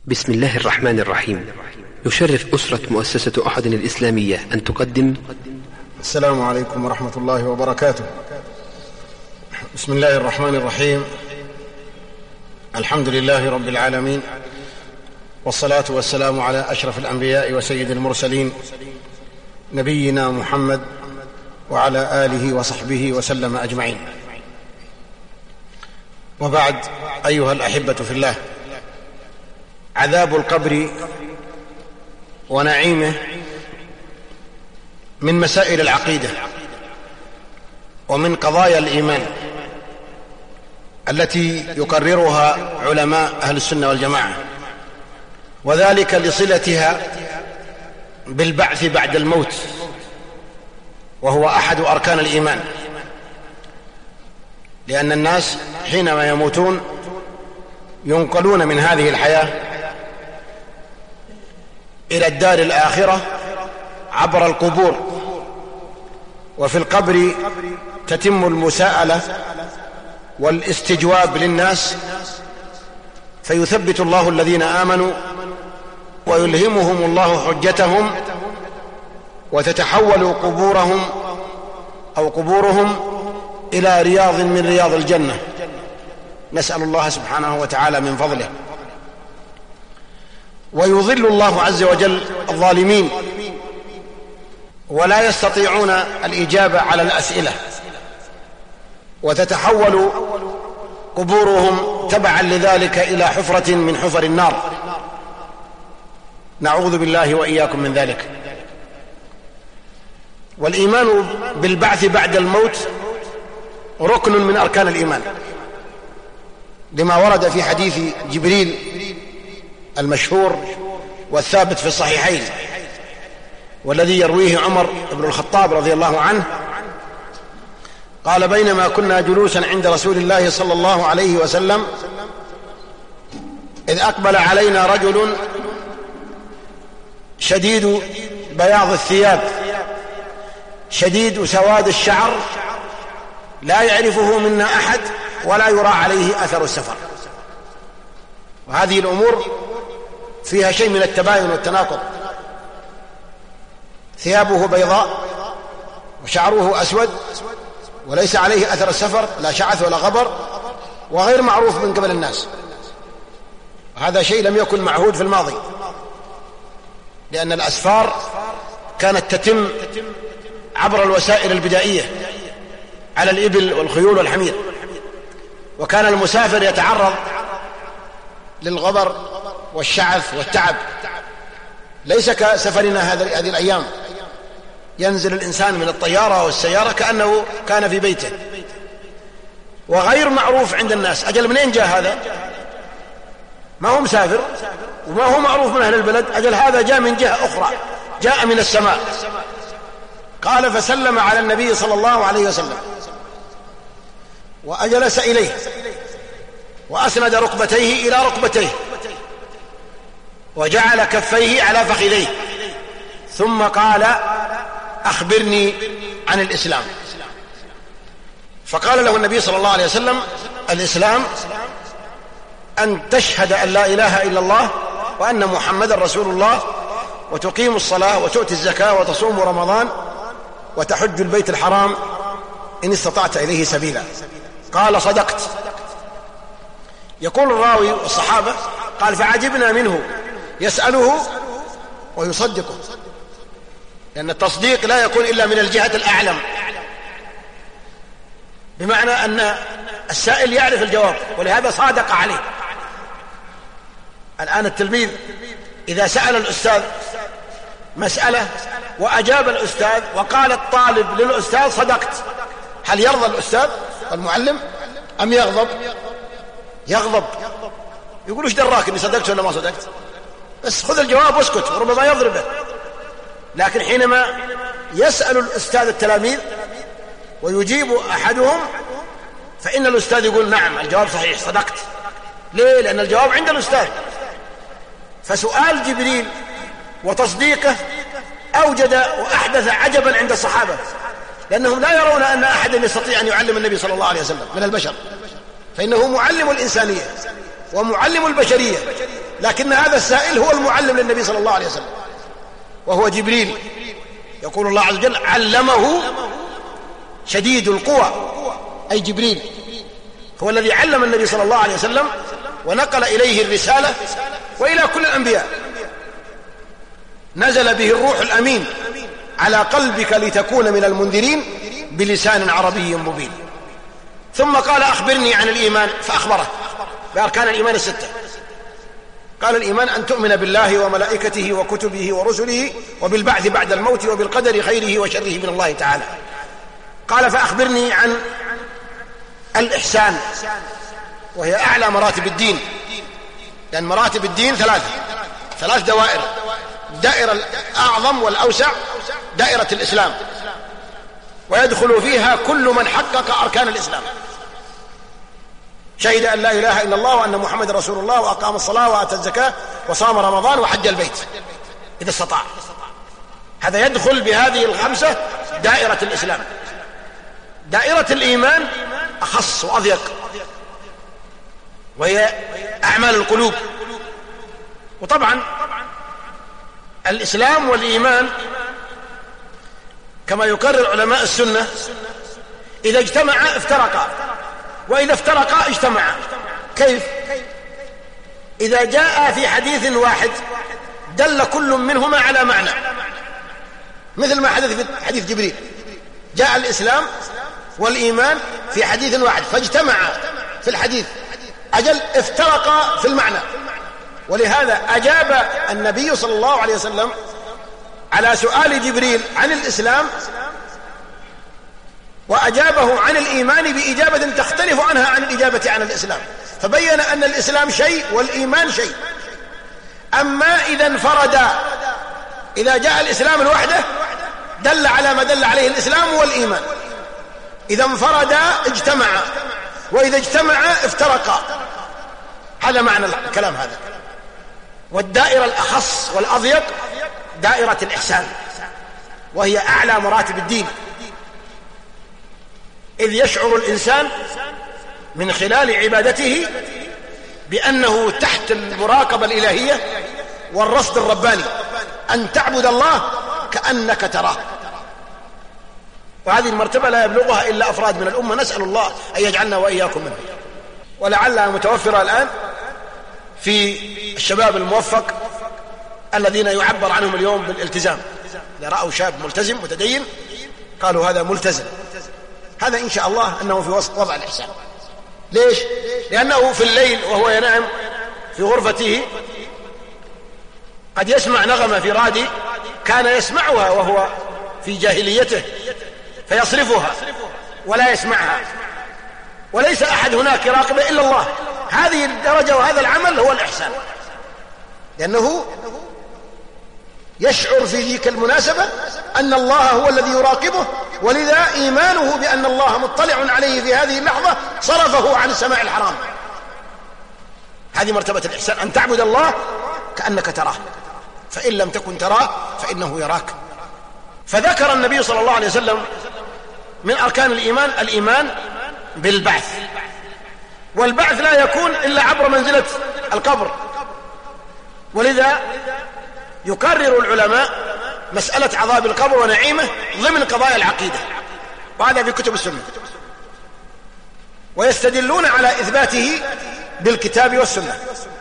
بسم الله الرحمن الرحيم. يشرف أسرة مؤسسة أحد الإسلامية أن تقدم. السلام عليكم ورحمة الله وبركاته. بسم الله الرحمن الرحيم. الحمد لله رب العالمين، والصلاة والسلام على أشرف الأنبياء وسيد المرسلين نبينا محمد وعلى آله وصحبه وسلم أجمعين. وبعد، أيها الأحبة في الله، عذاب القبر ونعيمه من مسائل العقيدة ومن قضايا الإيمان التي يقررها علماء أهل السنة والجماعة، وذلك لصلتها بالبعث بعد الموت، وهو أحد أركان الإيمان، لأن الناس حينما يموتون ينقلون من هذه الحياة إلى الدار الآخرة عبر القبور، وفي القبر تتم المساءلة والاستجواب للناس، فيثبت الله الذين آمنوا ويلهمهم الله حجتهم، وتتحول قبورهم إلى رياض من رياض الجنة. نسأل الله سبحانه وتعالى من فضله. ويضل الله عز وجل الظالمين ولا يستطيعون الإجابة على الأسئلة، وتتحول قبورهم تبعا لذلك إلى حفرة من حفر النار، نعوذ بالله وإياكم من ذلك. والإيمان بالبعث بعد الموت ركن من أركان الإيمان، لما ورد في حديث جبريل المشهور والثابت في الصحيحين، والذي يرويه عمر بن الخطاب رضي الله عنه، قال: بينما كنا جلوسا عند رسول الله صلى الله عليه وسلم إذ أقبل علينا رجل شديد بياض الثياب شديد سواد الشعر، لا يعرفه منا أحد ولا يرى عليه أثر السفر. وهذه الأمور فيها شيء من التباين والتناقض، ثيابه بيضاء وشعره أسود وليس عليه أثر السفر، لا شعث ولا غبر، وغير معروف من قبل الناس. هذا شيء لم يكن معهود في الماضي، لأن الأسفار كانت تتم عبر الوسائل البدائية على الإبل والخيول والحمير، وكان المسافر يتعرض للغبر والشعث والتعب، ليس كسفرنا هذه الأيام، ينزل الإنسان من الطيارة والسيارة كأنه كان في بيته، وغير معروف عند الناس. أجل منين جاء هذا؟ ما هو مسافر وما هو معروف من أهل البلد، أجل هذا جاء من جهة أخرى، جاء من السماء. قال: فسلم على النبي صلى الله عليه وسلم وأجلس إليه وأسند ركبتيه إلى ركبتيه وجعل كفيه على فخذيه، ثم قال: أخبرني عن الإسلام. فقال له النبي صلى الله عليه وسلم: الإسلام أن تشهد أن لا إله إلا الله وأن محمدا رسول الله، وتقيم الصلاة وتؤتي الزكاة وتصوم رمضان وتحج البيت الحرام إن استطعت إليه سبيلا. قال: صدقت. يقول الراوي والصحابة: قال: فعجبنا منه يسأله ويصدقه، لأن التصديق لا يكون إلا من الجهة الأعلم، بمعنى أن السائل يعرف الجواب، ولهذا صادق عليه. الآن التلميذ إذا سأل الأستاذ مسألة وأجاب الأستاذ وقال الطالب للأستاذ: صدقت، هل يرضى الأستاذ المعلم أم يغضب؟ يغضب، يقول: ايش دراك اني صدقت ولا ما صدقت؟ بس خذ الجواب واسكت، وربما يضربه. لكن حينما يسأل الأستاذ التلاميذ ويجيب أحدهم، فإن الأستاذ يقول: نعم، الجواب صحيح، صدقت. ليه؟ لأن الجواب عند الأستاذ. فسؤال جبريل وتصديقه أوجد وأحدث عجبا عند الصحابة، لأنهم لا يرون أن أحدا يستطيع أن يعلم النبي صلى الله عليه وسلم من البشر، فإنه معلم الإنسانية ومعلم البشرية، لكن هذا السائل هو المعلم للنبي صلى الله عليه وسلم، وهو جبريل. يقول الله عز وجل: علمه شديد القوى، أي جبريل هو الذي علم النبي صلى الله عليه وسلم ونقل إليه الرسالة وإلى كل الأنبياء. نزل به الروح الأمين على قلبك لتكون من المنذرين بلسان عربي مبين. ثم قال: أخبرني عن الإيمان، فأخبره بأركان الإيمان الستة. قال: الإيمان أن تؤمن بالله وملائكته وكتبه ورسله وبالبعث بعد الموت وبالقدر خيره وشره من الله تعالى. قال: فأخبرني عن الإحسان، وهي أعلى مراتب الدين، لأن مراتب الدين ثلاث دوائر: الدائرة الأعظم والأوسع دائرة الإسلام، ويدخل فيها كل من حقق أركان الإسلام، شهد أن لا إله إلا الله وأن محمد رسول الله وأقام الصلاة وآتى الزكاة وصام رمضان وحج البيت إذا استطاع. هذا يدخل بهذه الخمسة دائرة الإسلام. دائرة الإيمان أخص وأضيق، وهي أعمال القلوب. وطبعا الإسلام والإيمان كما يقرر علماء السنة إذا اجتمعا افترقا، وإذا افترقا اجتمعا. كيف؟ إذا جاء في حديث واحد دل كل منهما على معنى، مثل ما حدث في حديث جبريل، جاء الإسلام والإيمان في حديث واحد فاجتمعا في الحديث، أجل افترقا في المعنى. ولهذا أجاب النبي صلى الله عليه وسلم على سؤال جبريل عن الإسلام، وأجابه عن الإيمان بإجابة تختلف عنها عن الإجابة عن الإسلام، فبين أن الإسلام شيء والإيمان شيء. أما إذا انفردا، إذا جاء الإسلام لوحده دل على ما دل عليه الإسلام والإيمان، إذا انفردا اجتمعا، وإذا اجتمعا افترقا. هذا معنى الكلام هذا. والدائرة الأخص والأضيق دائرة الإحسان، وهي أعلى مراتب الدين، إذ يشعر الإنسان من خلال عبادته بأنه تحت المراقبة الإلهية والرصد الرباني، أن تعبد الله كأنك تراه. وهذه المرتبة لا يبلغها إلا أفراد من الأمة، نسأل الله أن يجعلنا وإياكم منه. ولعلها متوفرة الآن في الشباب الموفق الذين يعبر عنهم اليوم بالالتزام. إذا رأوا شاب ملتزم متدين قالوا هذا ملتزم. هذا إن شاء الله أنه في وضع الإحسان. ليش؟ لأنه في الليل وهو ينام في غرفته قد يسمع نغمة في رادي كان يسمعها وهو في جاهليته فيصرفها ولا يسمعها، وليس أحد هناك يراقبه إلا الله. هذه الدرجة وهذا العمل هو الإحسان، لأنه يشعر في ذيك المناسبة أن الله هو الذي يراقبه، ولذا إيمانه بأن الله مطلع عليه في هذه اللحظة صرفه عن السماع الحرام. هذه مرتبة الإحسان، أن تعبد الله كأنك تراه، فإن لم تكن تراه فإنه يراك. فذكر النبي صلى الله عليه وسلم من أركان الإيمان الإيمان بالبعث، والبعث لا يكون إلا عبر منزلة القبر. ولذا يكرر العلماء مسألة عذاب القبر ونعيمه ضمن قضايا العقيدة، وهذا في كتب السنة، ويستدلون على إثباته بالكتاب والسنة.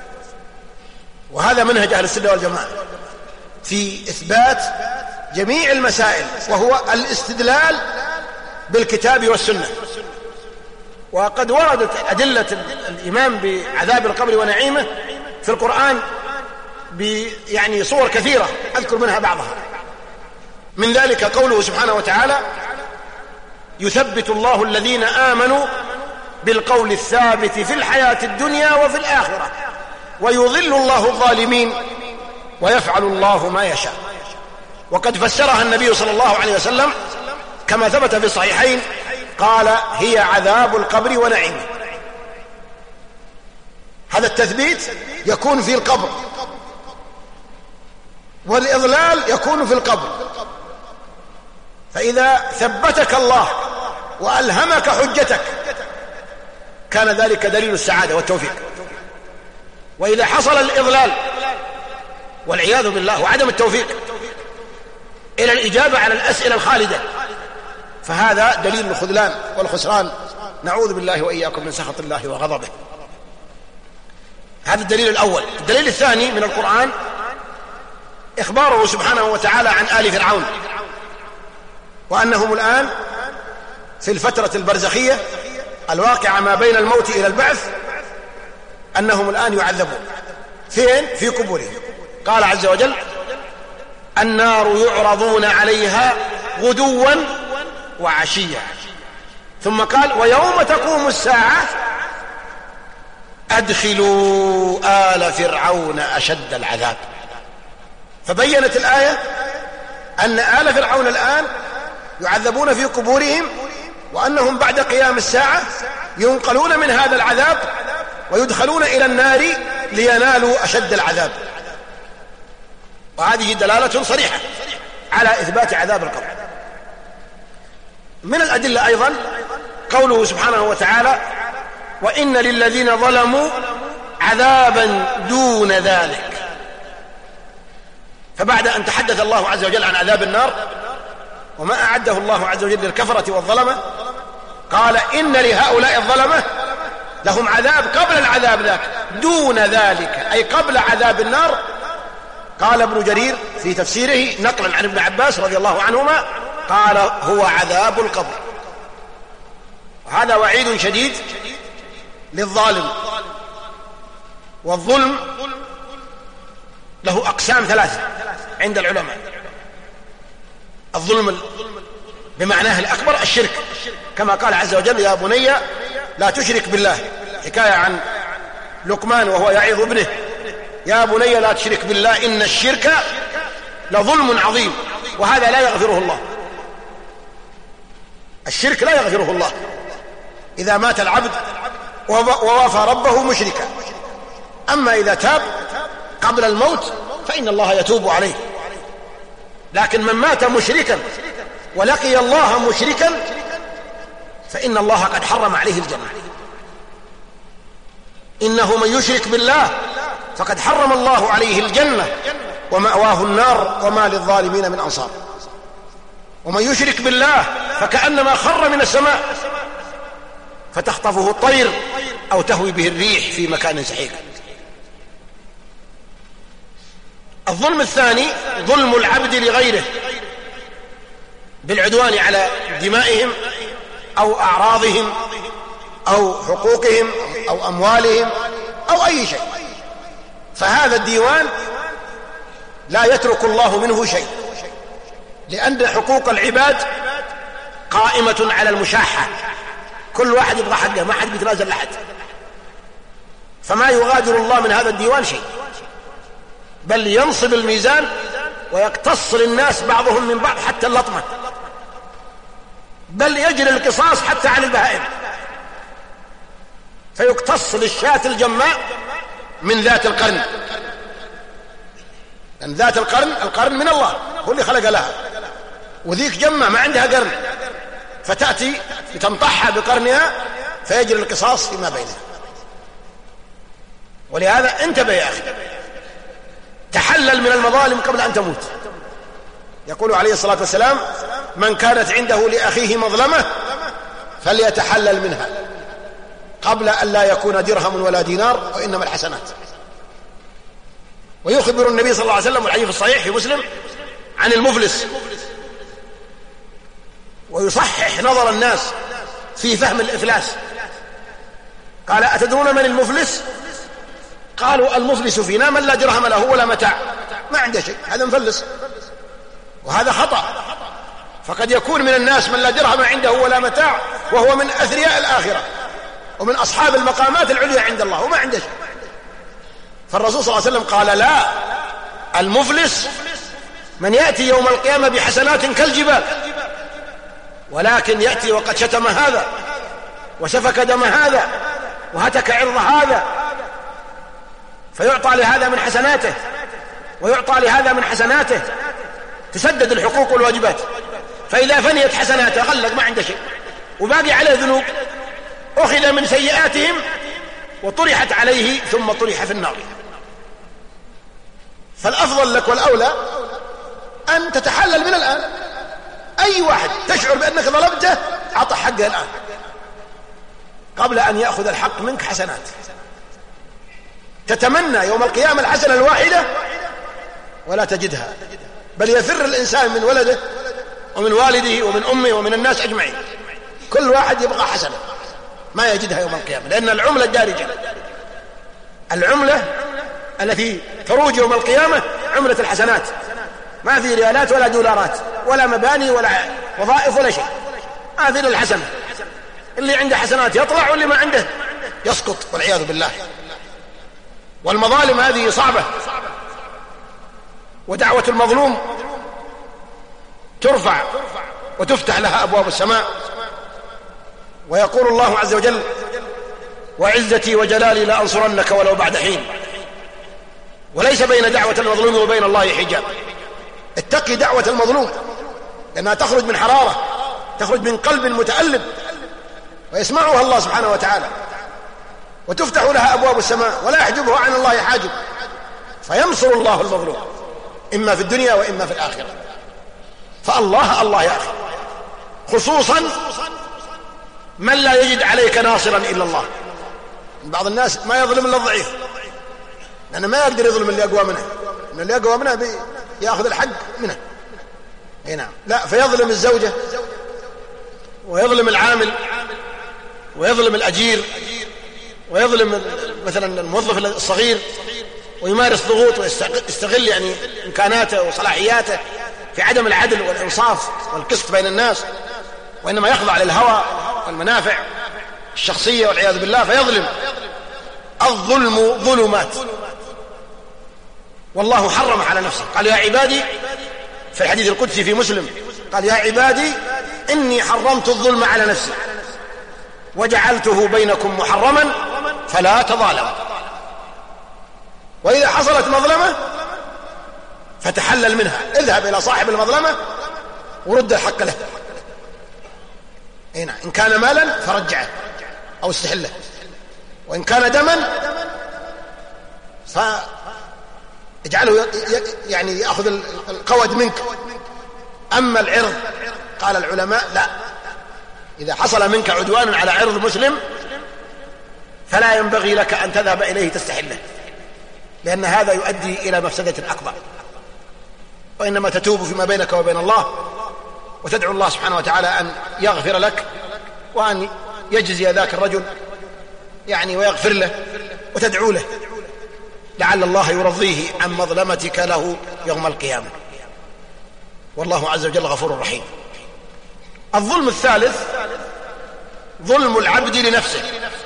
وهذا منهج أهل السنة والجماعة في إثبات جميع المسائل، وهو الاستدلال بالكتاب والسنة. وقد وردت أدلة الإيمان بعذاب القبر ونعيمه في القرآن يعني صور كثيرة، أذكر منها بعضها. من ذلك قوله سبحانه وتعالى: يثبت الله الذين آمنوا بالقول الثابت في الحياة الدنيا وفي الآخرة ويضل الله الظالمين ويفعل الله ما يشاء. وقد فسرها النبي صلى الله عليه وسلم كما ثبت في الصحيحين، قال: هي عذاب القبر ونعيمه. هذا التثبيت يكون في القبر، والإضلال يكون في القبر. فإذا ثبتك الله وألهمك حجتك كان ذلك دليل السعادة والتوفيق. وإذا حصل الإضلال والعياذ بالله وعدم التوفيق إلى الإجابة على الأسئلة الخالدة، فهذا دليل الخذلان والخسران، نعوذ بالله وإياكم من سخط الله وغضبه. هذا الدليل الأول. الدليل الثاني من القرآن إخباره سبحانه وتعالى عن آل فرعون، وأنهم الآن في الفترة البرزخية الواقعة ما بين الموت إلى البعث، أنهم الآن يعذبون. فين؟ في قبورهم. قال عز وجل: النار يعرضون عليها غدوا وعشيا. ثم قال: ويوم تقوم الساعة أدخلوا آل فرعون أشد العذاب. فبينت الآية أن آل فرعون الآن يعذبون في قبورهم، وأنهم بعد قيام الساعة ينقلون من هذا العذاب ويدخلون إلى النار لينالوا أشد العذاب. وهذه دلالة صريحة على إثبات عذاب القبر. من الأدلة أيضا قوله سبحانه وتعالى: وإن للذين ظلموا عذابا دون ذلك. فبعد أن تحدث الله عز وجل عن عذاب النار وما أعده الله عز وجل للكفرة والظلمة، قال: إن لهؤلاء الظلمة لهم عذاب قبل العذاب ذاك دون ذلك، أي قبل عذاب النار. قال ابن جرير في تفسيره نقلا عن ابن عباس رضي الله عنهما قال: هو عذاب القبر. وهذا وعيد شديد للظالم. والظلم له أقسام ثلاثة عند العلماء. الظلم بمعناه الأكبر الشرك، كما قال عز وجل: يا بني لا تشرك بالله، حكاية عن لقمان وهو يعظ ابنه: يا بني لا تشرك بالله إن الشرك لظلم عظيم. وهذا لا يغفره الله، الشرك لا يغفره الله إذا مات العبد ووافى ربه مشركا. أما إذا تاب قبل الموت فإن الله يتوب عليه. لكن من مات مشركا ولقي الله مشركا فإن الله قد حرم عليه الجنة. إنه من يشرك بالله فقد حرم الله عليه الجنة ومأواه النار وما للظالمين من أنصار. ومن يشرك بالله فكأنما خر من السماء فتخطفه الطير أو تهوي به الريح في مكان سحيق. الظلم الثاني ظلم العبد لغيره بالعدوان على دمائهم أو أعراضهم أو حقوقهم أو أموالهم أو أي شيء. فهذا الديوان لا يترك الله منه شيء، لأن حقوق العباد قائمة على المشاحة، كل واحد يبغى حقه، ما حد بيتنازل لحد. فما يغادر الله من هذا الديوان شيء، بل ينصب الميزان ويقتص للناس بعضهم من بعض حتى اللطمة، بل يجري القصاص حتى عن البهائم، فيقتص للشاة الجماء من ذات القرن. لأن ذات القرن من الله، هو اللي خلق لها، وذيك جمة ما عندها قرن، فتأتي تنطحها بقرنها فيجري القصاص فيما بينها. ولهذا انتبه يا أخي، تحلل من المظالم قبل أن تموت. يقول عليه الصلاة والسلام: من كانت عنده لأخيه مظلمة فليتحلل منها قبل أن لا يكون درهم ولا دينار، وإنما الحسنات. ويخبر النبي صلى الله عليه وسلم والحديث الصحيح في مسلم عن المفلس، ويصحح نظر الناس في فهم الإفلاس. قال: أتدرون من المفلس؟ قالوا: المفلس فينا من لا درهم له ولا متاع، ما عنده شيء، هذا مفلس. وهذا خطأ، فقد يكون من الناس من لا درهم عنده ولا متاع وهو من أثرياء الآخرة ومن أصحاب المقامات العليا عند الله وما عنده شيء. فالرسول صلى الله عليه وسلم قال: لا، المفلس من يأتي يوم القيامة بحسنات كالجبال، ولكن يأتي وقد شتم هذا وسفك دم هذا وهتك عرض هذا، فيعطى لهذا من حسناته ويعطى لهذا من حسناته، تسدد الحقوق والواجبات. فإذا فنيت حسناته غلق، ما عنده شيء وباقي عليه ذنوب، أخذ من سيئاتهم وطرحت عليه ثم طرح في النار. فالأفضل لك والأولى أن تتحلل من الآن. أي واحد تشعر بأنك ظلمته أعطى حقه الآن قبل أن يأخذ الحق منك حسنات. تتمنى يوم القيامة الحسنة الواحدة ولا تجدها، بل يفر الإنسان من ولده ومن والده ومن أمه ومن الناس أجمعين. كل واحد يبغى حسنة ما يجدها يوم القيامة، لأن العملة الدارجة، العملة التي تروج يوم القيامة عملة الحسنات، ما في ريالات ولا دولارات ولا مباني ولا وظائف ولا شيء، هذه الحسنة. اللي عنده حسنات يطلع واللي ما عنده يسقط والعياذ بالله. والمظالم هذه صعبة، ودعوة المظلوم ترفع وتفتح لها أبواب السماء. ويقول الله عز وجل: وعزتي وجلالي لأنصرنك ولو بعد حين. وليس بين دعوة المظلوم وبين الله حجاب. اتقي دعوة المظلوم لأنها تخرج من حرارة، تخرج من قلب متألم ويسمعها الله سبحانه وتعالى، وتفتح لها أبواب السماء ولا يحجبه عن الله حاجب، فينصر الله المظلوم إما في الدنيا وإما في الآخرة. فالله يا أخي، خصوصا من لا يجد عليك ناصرا إلا الله. بعض الناس ما يظلم إلا الضعيف، لأنه ما يقدر يظلم اللي أقوى منه، إن اللي أقوى منه يأخذ الحق منه. نعم، لا، فيظلم الزوجة ويظلم العامل ويظلم الأجير ويظلم مثلا الموظف الصغير، ويمارس ضغوط ويستغل يعني إمكاناته وصلاحياته في عدم العدل والإنصاف والقسط بين الناس، وإنما يخضع للهوى والمنافع الشخصية والعياذ بالله فيظلم. الظلم ظلمات، والله حرم على نفسه. قال: يا عبادي، في الحديث القدسي في مسلم، قال: يا عبادي إني حرمت الظلم على نفسي وجعلته بينكم محرما فلا تظالموا. وإذا حصلت مظلمة فتحلل منها، اذهب إلى صاحب المظلمة ورد الحق له. إن كان مالا فرجعه أو استحله، وإن كان دما فاجعله يعني يأخذ القود منك. أما العرض، قال العلماء: لا، إذا حصل منك عدوان على عرض مسلم فلا ينبغي لك أن تذهب إليه تستحله، لأن هذا يؤدي إلى مفسدة أكبر. وإنما تتوب فيما بينك وبين الله، وتدعو الله سبحانه وتعالى أن يغفر لك وأن يجزي ذاك الرجل يعني ويغفر له، وتدعو له لعل الله يرضيه عن مظلمتك له يوم القيامة. والله عز وجل غفور رحيم. الظلم الثالث ظلم العبد لنفسه،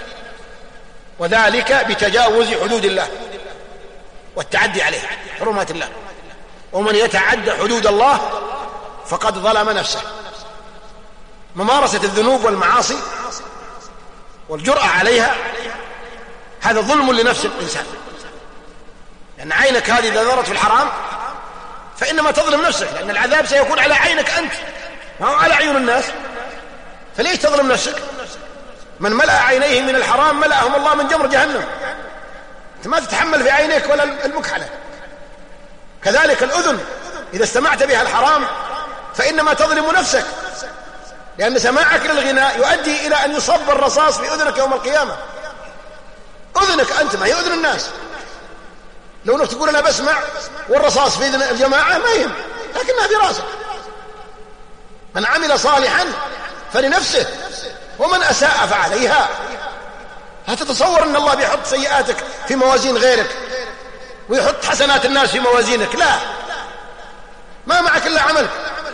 وذلك بتجاوز حدود الله والتعدي عليه، حرمات الله. ومن يتعدى حدود الله فقد ظلم نفسه. ممارسة الذنوب والمعاصي والجرأة عليها هذا ظلم لنفس الإنسان، لأن عينك هذه إذا نظرت في الحرام فإنما تظلم نفسك، لأن العذاب سيكون على عينك أنت ما هو على عيون الناس. فليش تظلم نفسك؟ من ملأ عينيه من الحرام ملأهم الله من جمر جهنم. أنت ما تتحمل في عينيك ولا المكحلة. كذلك الأذن إذا استمعت بها الحرام فإنما تظلم نفسك، لأن سماعك للغناء يؤدي إلى أن يصب الرصاص في أذنك يوم القيامة. أذنك أنت ما هي أذن الناس. لو أنك تقول أنا بسمع والرصاص في أذن الجماعة ما يهم، لكنها في راسك. من عمل صالحا فلنفسه ومن أساء فعليها. لا تتصور أن الله بيحط سيئاتك في موازين غيرك ويحط حسنات الناس في موازينك، لا، ما معك إلا عملك.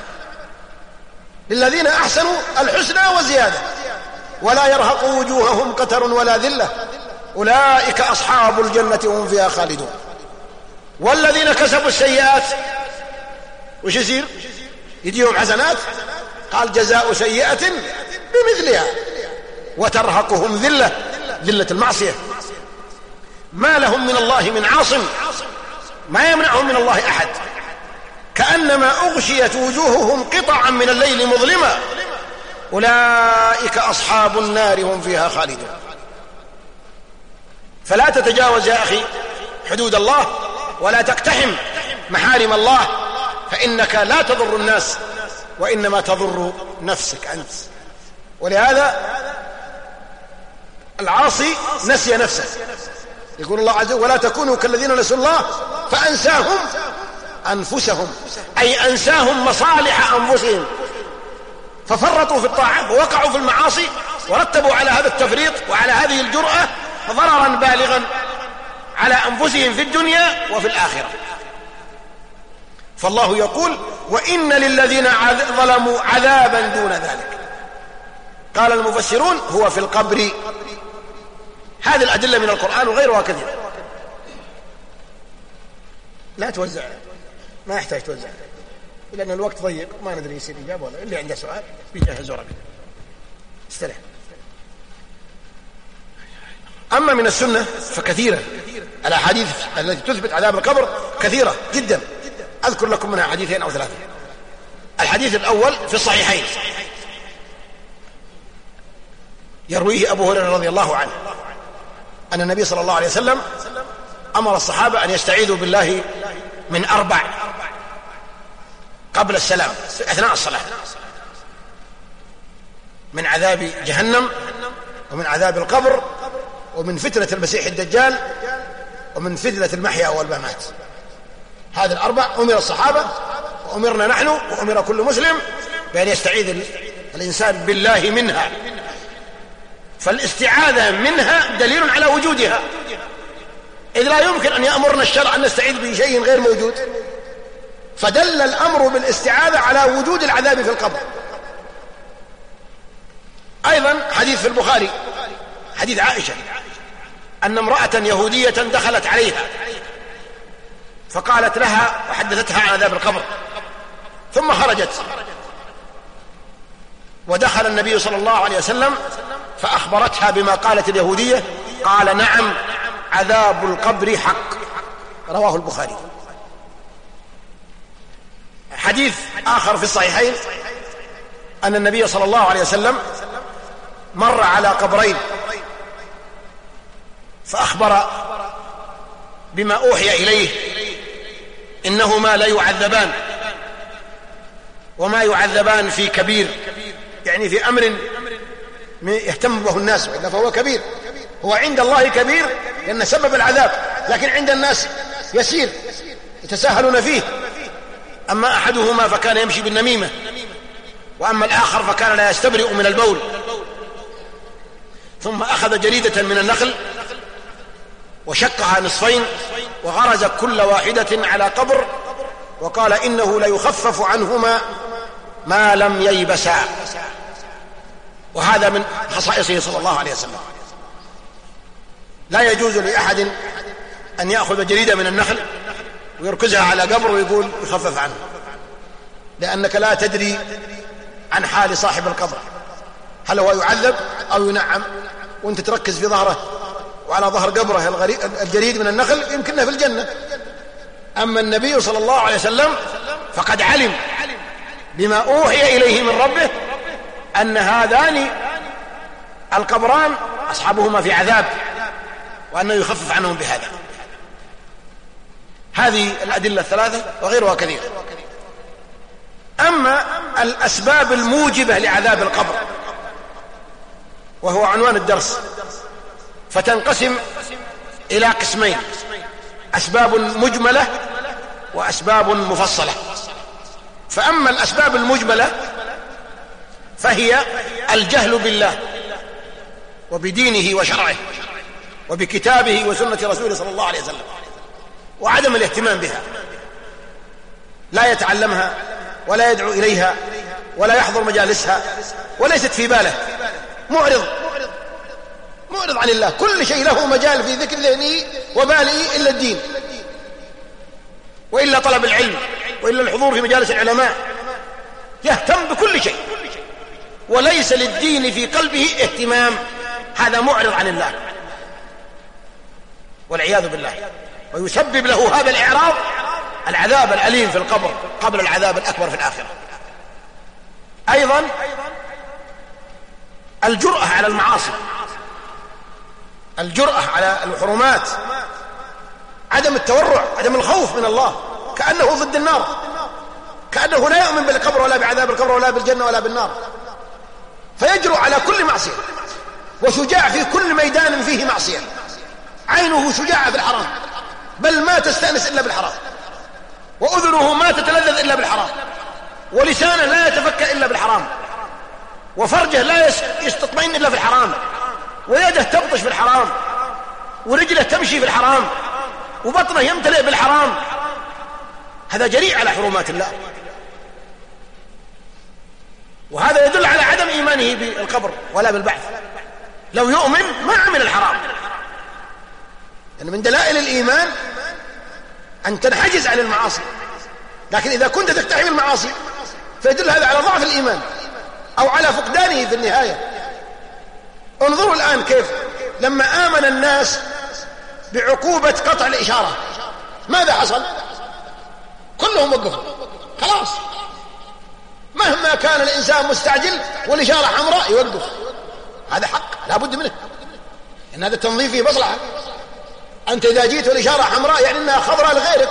للذين أحسنوا الحسنى وزيادة ولا يرهق وجوههم قتر ولا ذلة أولئك أصحاب الجنة وهم فيها خالدون. والذين كسبوا السيئات وش يصير؟ يجيهم حسنات. قال: جزاء سيئة بمثلها وترهقهم ذلة، ذلة المعصية. ما لهم من الله من عاصم، ما يمنعهم من الله أحد. كأنما أغشيت وجوههم قطعا من الليل مظلمة أولئك أصحاب النار هم فيها خالدون. فلا تتجاوز يا أخي حدود الله ولا تقتحم محارم الله، فإنك لا تضر الناس وإنما تضر نفسك أنت. ولهذا العاصي نسي نفسه. يقول الله عز وجل: ولا تكونوا كالذين نسوا الله فأنساهم أنفسهم، أي أنساهم مصالح أنفسهم، ففرطوا في الطاعة ووقعوا في المعاصي ورتبوا على هذا التفريط وعلى هذه الجرأة ضررا بالغا على أنفسهم في الدنيا وفي الآخرة. فالله يقول: وإن للذين ظلموا عذابا دون ذلك. قال المفسرون: هو في القبر. هذه الأدلة من القرآن وغيرها كثيرة. لا توزع، ما يحتاج توزع، لأن الوقت ضيق ما ندري يصير إجابة ولا. اللي عنده سؤال بيجهز ورقة. استريح. أما من السنة فكثيرة. الأحاديث التي تثبت عذاب القبر كثيرة جدا. أذكر لكم منها حديثين أو ثلاثة. الحديث الأول في الصحيحين، يرويه أبو هريرة رضي الله عنه أن النبي صلى الله عليه وسلم أمر الصحابة أن يستعيذوا بالله من 4 قبل السلام أثناء الصلاة: من عذاب جهنم، ومن عذاب القبر، ومن فتنة المسيح الدجال، ومن فتنة المحيا والممات. هذه ال4 أمر الصحابة وأمرنا نحن وأمر كل مسلم بأن يستعيذ الإنسان بالله منها. فالاستعاذة منها دليل على وجودها، إذ لا يمكن أن يأمرنا الشرع أن نستعيذ بشيء غير موجود، فدل الأمر بالاستعاذة على وجود العذاب في القبر. أيضا حديث في البخاري، حديث عائشة أن امرأة يهودية دخلت عليها فقالت لها وحدثتها عن عذاب القبر، ثم خرجت ودخل النبي صلى الله عليه وسلم فأخبرتها بما قالت اليهودية، قال: نعم، عذاب القبر حق. رواه البخاري. حديث آخر في الصحيحين أن النبي صلى الله عليه وسلم مر على قبرين فأخبر بما أوحي إليه إنهما لا يعذبان، وما يعذبان في كبير، يعني في أمر يهتم به الناس، وإلا فهو كبير. هو عند الله كبير لأن سبب العذاب، لكن عند الناس يسير يتساهلون فيه. أما أحدهما فكان يمشي بالنميمة، وأما الآخر فكان لا يستبرئ من البول. ثم أخذ جريدة من النخل وشقها نصفين وغرز كل واحدة على قبر، وقال: إنه ليخفف عنهما ما لم ييبسا. وهذا من خصائصه صلى الله عليه وسلم. لا يجوز لأحد أن يأخذ جريدة من النخل ويركزها على قبر ويقول يخفف عنه، لأنك لا تدري عن حال صاحب القبر، هل هو يعذب أو ينعم، وانت تركز في ظهره وعلى ظهر قبره الجريد من النخل يمكنه في الجنة. أما النبي صلى الله عليه وسلم فقد علم بما أوحي إليه من ربه أن هذان القبران أصحابهما في عذاب، وأنه يخفف عنهم بهذا. هذه الأدلة الثلاثة وغيرها كثير. أما الأسباب الموجبة لعذاب القبر، وهو عنوان الدرس، فتنقسم إلى قسمين: أسباب مجملة وأسباب مفصلة. فأما الأسباب المجملة فهي الجهل بالله وبدينه وشرعه وبكتابه وسنة رسوله صلى الله عليه وسلم، وعدم الاهتمام بها، لا يتعلمها ولا يدعو إليها ولا يحضر مجالسها، وليست في باله، معرض عن الله. كل شيء له مجال في ذكر ذهنه وباله إلا الدين، وإلا طلب العلم، وإلا الحضور في مجالس العلماء. يهتم بكل شيء وليس للدين في قلبه اهتمام، هذا معرض عن الله والعياذ بالله، ويسبب له هذا الإعراض العذاب الأليم في القبر قبل العذاب الأكبر في الآخرة. أيضا الجرأة على المعاصي، الجرأة على الحرمات، عدم التورع، عدم الخوف من الله، كأنه ضد النار، كأنه لا يؤمن بالقبر ولا بعذاب القبر ولا بالجنة ولا بالنار، فيجرؤ على كل معصية، وشجاع في كل ميدان فيه معصية، عينه شجاعة في الحرام، بل ما تستأنس إلا بالحرام، وأذنه ما تتلذذ إلا بالحرام، ولسانه لا يتفكى إلا بالحرام، وفرجه لا يستطمئن إلا في الحرام، ويده تبطش في الحرام، ورجله تمشي في الحرام، وبطنه يمتلئ بالحرام. هذا جريء على حرمات الله، وهذا يدل على عدم إيمانه بالقبر ولا بالبعث. لو يؤمن ما عمل الحرام، يعني من دلائل الإيمان أن تنحجز عن المعاصي، لكن إذا كنت تقتحم المعاصي فيدل هذا على ضعف الإيمان أو على فقدانه في النهاية. انظروا الآن كيف لما آمن الناس بعقوبة قطع الإشارة ماذا حصل؟ كلهم وقفوا، خلاص، مهما كان الإنسان مستعجل والإشارة حمراء يوقف، هذا حق لا بد منه، إن هذا التنظيف فيه مصلحة. أنت إذا جيت والإشارة حمراء يعني أنها خضراء لغيرك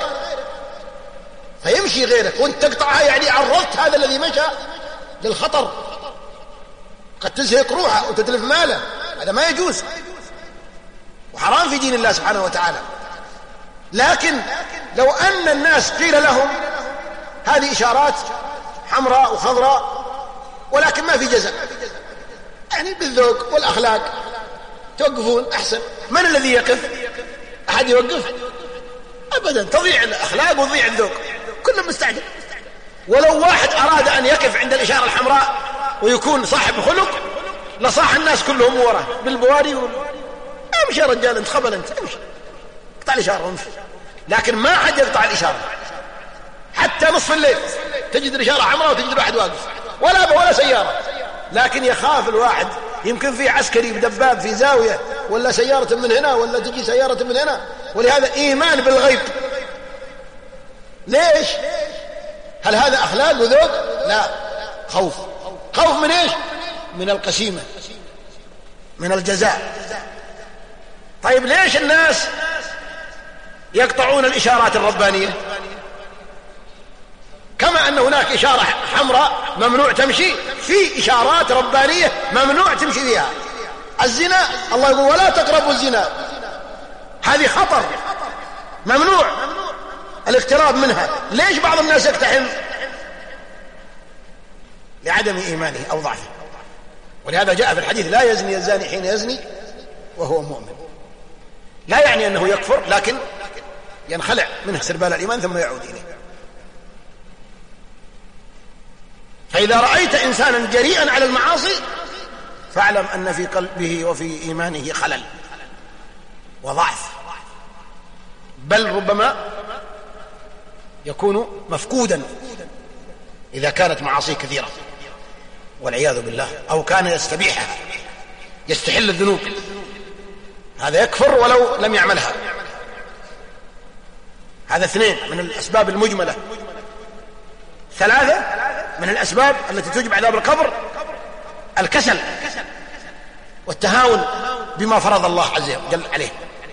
فيمشي غيرك، وأنت تقطعها يعني عرضت هذا الذي مشى للخطر، قد تزهق روحه وتتلف ماله، هذا ما يجوز وحرام في دين الله سبحانه وتعالى. لكن لو أن الناس قيل لهم هذه إشارات حمراء وخضراء ولكن ما في جزاء، يعني بالذوق والأخلاق توقفون أحسن، من الذي يقف؟ أحد يوقف؟ أبدا، تضيع الأخلاق وتضيع الذوق، كل مستعجل. ولو واحد أراد أن يقف عند الإشارة الحمراء ويكون صاحب خلق لصاح الناس كلهم وراه بالبواري امشي يا رجال، انت خبل، انت امشي اقطع الإشارة وامشي. لكن ما حد يقطع الإشارة، حتى نصف الليل تجد الإشارة حمراء وتجد واحد واقف ولا سيارة، لكن يخاف الواحد، يمكن في عسكري بدباب في زاوية ولا سيارة من هنا ولا تجي سيارة من هنا. ولهذا إيمان بالغيب. ليش؟ هل هذا أخلاق وذوق؟ لا، خوف. خوف من إيش؟ من القسيمة، من الجزاء. طيب ليش الناس يقطعون الإشارات الربانية؟ كما أن هناك إشارة حمراء ممنوع تمشي، في إشارات ربانية ممنوع تمشي فيها. الزنا الله يقول ولا تقربوا الزنا، هذه خطر ممنوع الاقتراب منها. ليش بعض الناس يقتحم؟ لعدم إيمانه أو ضعفه. ولهذا جاء في الحديث لا يزني الزاني حين يزني وهو مؤمن. لا يعني أنه يكفر، لكن ينخلع منه سربال الإيمان ثم يعود إليه. فإذا رأيت إنسانا جريئا على المعاصي فاعلم أن في قلبه وفي إيمانه خلل وضعف، بل ربما يكون مفقودا إذا كانت معاصيه كثيرة والعياذ بالله، أو كان يستبيحها، يستحل الذنوب، هذا يكفر ولو لم يعملها. هذا 2 من الأسباب المجملة. 3 من الأسباب التي توجب عذاب القبر: الكسل والتهاون بما فرض الله عز وجل عليه.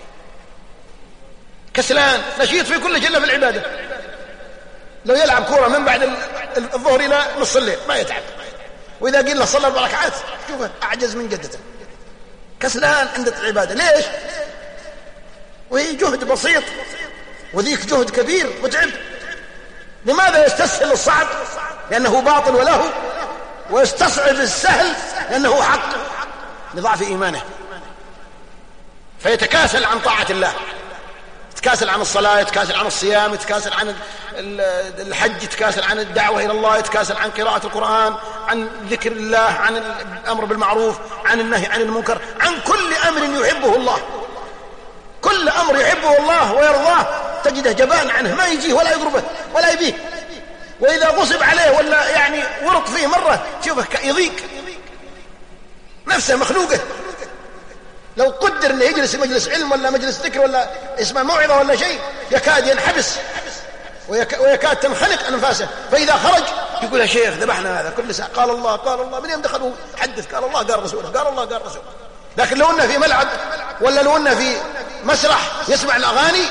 كسلان نشيط في كل جلة في العبادة، لو يلعب كورة من بعد الظهر إلى نص الليل ما يتعب، وإذا قيل له صلى 4 ركعات شوفه أعجز من جدته. كسلان عند العبادة. ليش؟ وهي جهد بسيط وذيك جهد كبير متعب. لماذا يستسهل الصعب؟ لأنه باطل وله، ويستصعب السهل لأنه حق، لضعف إيمانه، فيتكاسل عن طاعة الله، يتكاسل عن الصلاة، يتكاسل عن الصيام، يتكاسل عن الحج، يتكاسل عن الدعوة إلى الله، يتكاسل عن قراءة القرآن، عن ذكر الله، عن الأمر بالمعروف، عن النهي عن المنكر، عن كل أمر يحبه الله. كل أمر يحبه الله ويرضاه تجده جبان عنه، ما يجيه ولا يقربه ولا يبيه. وإذا غصب عليه ولا يعني ورط فيه مرة شوفه يضيق نفسه، مخلوقه. لو قدر انه يجلس مجلس علم ولا مجلس ذكر ولا اسمه موعظة ولا شيء يكاد ينحبس ويكاد تنخنق أنفاسه، فإذا خرج يقول يا شيخ ذبحنا هذا كل ساعة، قال الله قال الله، من يوم دخلوا حدث قال الله قال رسوله قال الله قال رسوله. لكن لو انه في ملعب ولا لو أنه في مسرح يسمع الأغاني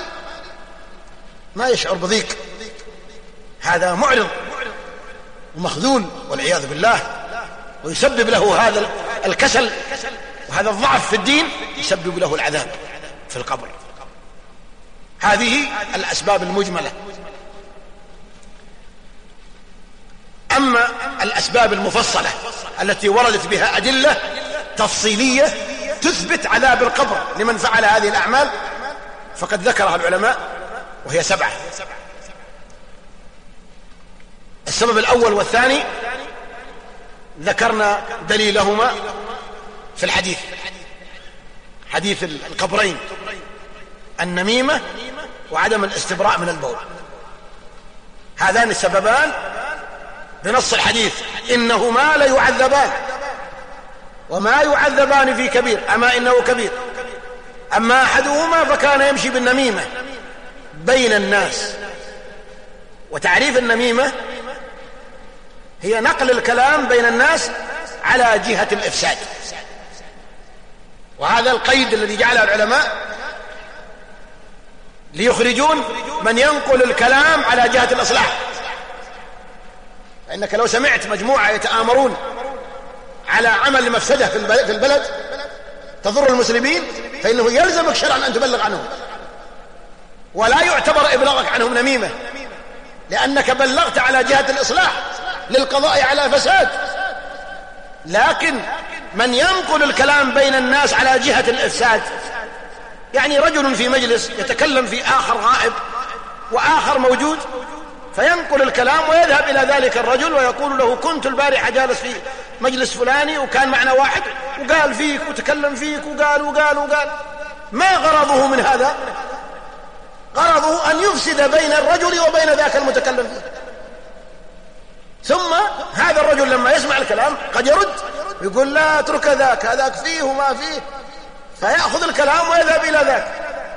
ما يشعر بضيق. هذا معرض ومخذول والعياذ بالله، ويسبب له هذا الكسل وهذا الضعف في الدين، يسبب له العذاب في القبر. هذه الأسباب المجملة. أما الأسباب المفصلة التي وردت بها أدلة تفصيلية تثبت عذاب القبر لمن فعل هذه الأعمال فقد ذكرها العلماء، وهي 7. السبب الأول والثاني ذكرنا دليلهما في الحديث، حديث القبرين: النميمة وعدم الاستبراء من البول. هذان السببان بنص الحديث: إنهما ليعذبان وما يعذبان في كبير، أما إنه كبير. أما أحدهما فكان يمشي بالنميمة بين الناس. وتعريف النميمة هي نقل الكلام بين الناس على جهة الإفساد، وهذا القيد الذي جعله العلماء ليخرجون من ينقل الكلام على جهة الإصلاح. فإنك لو سمعت مجموعة يتآمرون على عمل مفسدة في البلد تضر المسلمين، فإنه يلزمك شرعا أن تبلغ عنهم، ولا يعتبر إبلاغك عنهم نميمة، لأنك بلغت على جهة الإصلاح للقضاء على فساد. لكن من ينقل الكلام بين الناس على جهة الإفساد، يعني رجل في مجلس يتكلم في آخر غائب وآخر موجود، فينقل الكلام ويذهب إلى ذلك الرجل ويقول له: كنت البارحة جالس في مجلس فلاني وكان معنا واحد وقال فيك وتكلم فيك وقال وقال وقال. ما غرضه من هذا؟ غرضه أن يفسد بين الرجل وبين ذاك المتكلم فيه. ثم هذا الرجل لما يسمع الكلام قد يرد يقول: لا اترك ذاك، هذاك فيه وما فيه، فيأخذ الكلام ويذهب إلى ذاك،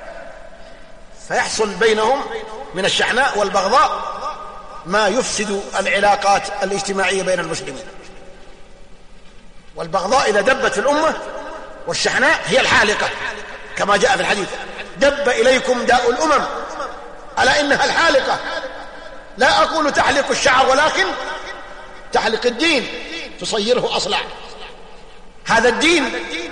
فيحصل بينهم من الشحناء والبغضاء ما يفسد العلاقات الاجتماعية بين المسلمين. والبغضاء إذا دبت في الأمة، والشحناء هي الحالقة كما جاء في الحديث: دب إليكم داء الأمم ألا إنها الحالقة. لا أقول تحلق الشعر، ولكن تحلق الدين، تصيره أصلع. هذا الدين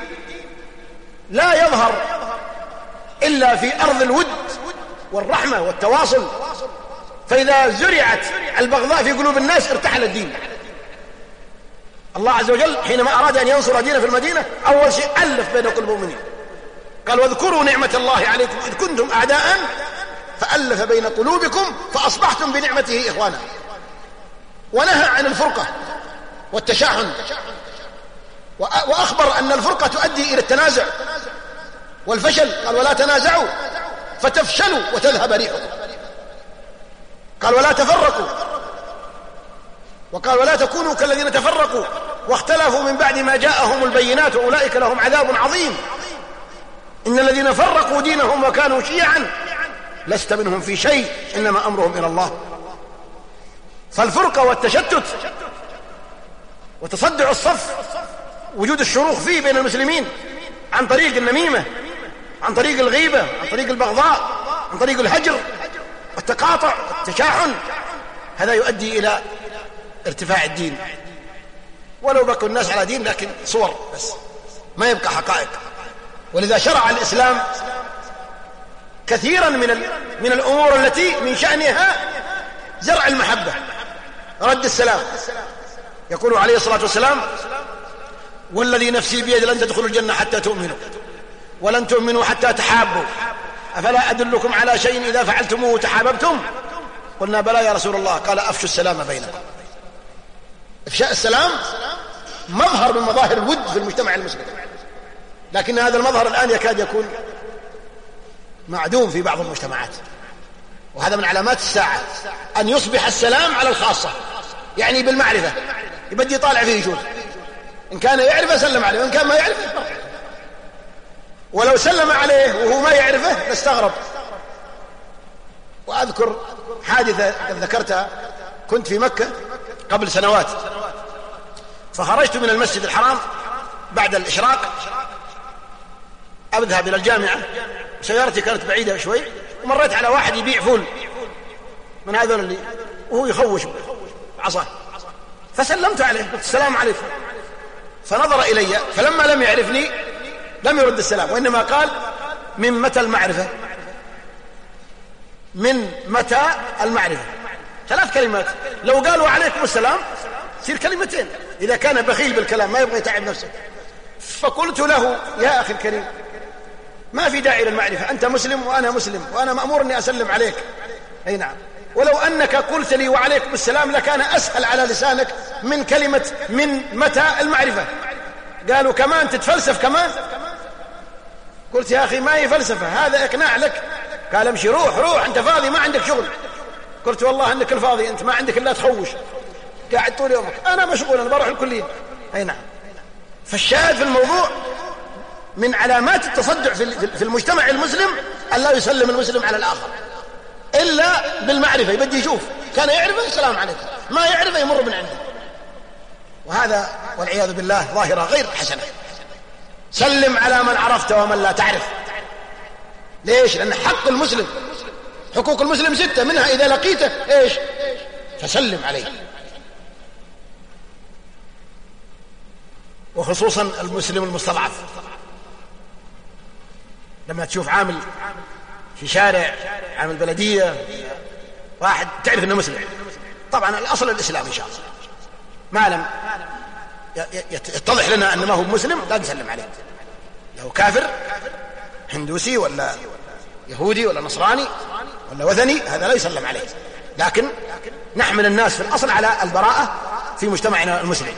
لا يظهر إلا في أرض الود والرحمة والتواصل، فإذا زرعت البغضاء في قلوب الناس ارتحل الدين. الله عز وجل حينما أراد أن ينصر دينه في المدينة أول شيء ألف بين قلوب المؤمنين، قال: واذكروا نعمة الله عليكم إذ كنتم أعداء فألف بين قلوبكم فأصبحتم بنعمته إخوانا. ونهى عن الفرقة والتشاحن، وأخبر أن الفرقة تؤدي إلى التنازع والفشل، قال: ولا تنازعوا فتفشلوا وتذهب ريحكم. قال: ولا تفرقوا، وقال: ولا تكونوا كالذين تفرقوا واختلفوا من بعد ما جاءهم البينات وأولئك لهم عذاب عظيم. إن الذين فرقوا دينهم وكانوا شيعا لست منهم في شيء إنما أمرهم إلى الله. فالفرقة والتشتت وتصدع الصف، وجود الشروخ فيه بين المسلمين عن طريق النميمة، عن طريق الغيبة، عن طريق البغضاء، عن طريق الهجر والتقاطع والتشاحن، هذا يؤدي إلى ارتفاع الدين. ولو بقوا الناس على دين لكن صور بس، ما يبقى حقائق. ولذا شرع الإسلام كثيرا من الأمور التي من شأنها زرع المحبة، رد السلام. يقول عليه الصلاة والسلام: والذي نفسي بيد لن تدخلوا الجنة حتى تؤمنوا ولن تؤمنوا حتى تحابوا، أفلا أدلكم على شيء إذا فعلتموه تحاببتم؟ قلنا: بلى يا رسول الله. قال: أفشوا السلام بينكم. إفشاء السلام مظهر من مظاهر الود في المجتمع المسلم، لكن هذا المظهر الآن يكاد يكون معدوم في بعض المجتمعات. وهذا من علامات الساعة، أن يصبح السلام على الخاصة، يعني بالمعرفة، يبدي يطالع فيه يشوف، إن كان يعرفه سلم عليه، وإن كان ما يعرفه يتبرع. ولو سلم عليه وهو ما يعرفه لاستغرب. وأذكر حادثة قد ذكرتها، كنت في مكة قبل سنوات، فخرجت من المسجد الحرام بعد الإشراق أذهب إلى الجامعة، سيارتي كانت بعيدة شوي، ومريت على واحد يبيع فول من هذول اللي وهو يخوش بعصاه، فسلمت عليه قلت السلام عليكم، فنظر إلي، فلما لم يعرفني لم يرد السلام، وإنما قال من متى المعرفة؟ من متى المعرفة؟ 3 كلمات، لو قالوا عليكم السلام تصير كلمتين، إذا كان بخيل بالكلام ما يبغى يتعب نفسه. فقلت له يا أخي الكريم ما في داعي للمعرفة، أنت مسلم وأنا مسلم، وأنا مأمور أني أسلم عليك. أي نعم، ولو أنك قلت لي وعليكم السلام لكان أسهل على لسانك من كلمة من متى المعرفة. قالوا كمان تتفلسف كمان؟ قلت يا أخي ما هي فلسفة، هذا إقناع لك. قال امشي روح أنت فاضي ما عندك شغل. قلت والله أنك الفاضي، أنت ما عندك إلا تخوش، قاعد طول يومك. أنا مشغول، أنا بروح الكلية. أي نعم. فالشاهد في الموضوع من علامات التصدع في المجتمع المسلم أن لا يسلم المسلم على الآخر إلا بالمعرفة، يبدي يشوف، كان يعرفه السلام عليكم، ما يعرفه يمر من عنده. وهذا والعياذ بالله ظاهرة غير حسنة. سلم على من عرفت ومن لا تعرف. ليش؟ لأن حق المسلم، حقوق المسلم 6، منها إذا لقيته إيش؟ فسلم عليه، وخصوصا المسلم المستضعف. لما تشوف عامل في شارع، عامل بلدية، واحد تعرف انه مسلم، طبعا الاصل الاسلام ان شاء الله، ما لم يتضح لنا انه ما هو مسلم لا نسلم عليه. لو كافر هندوسي ولا يهودي ولا نصراني ولا وثني هذا لا يسلم عليه، لكن نحمل الناس في الاصل على البراءة في مجتمعنا المسلم،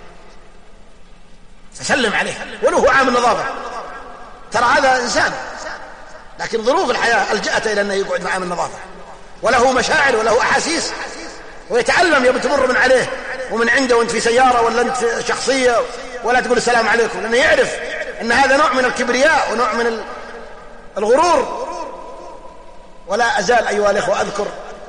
فسلم عليه ولو هو عامل نظافة. ترى هذا إنسان، لكن ظروف الحياة ألجأته إلى أنه يقعد مع عامل نظافة، وله مشاعر وله أحاسيس، ويتعلم يبي تمر من عليه ومن عنده وانت في سيارة ولا انت في شخصية ولا تقول السلام عليكم، لأنه يعرف أن هذا نوع من الكبرياء ونوع من الغرور. ولا أزال أيها الأخوة أذكر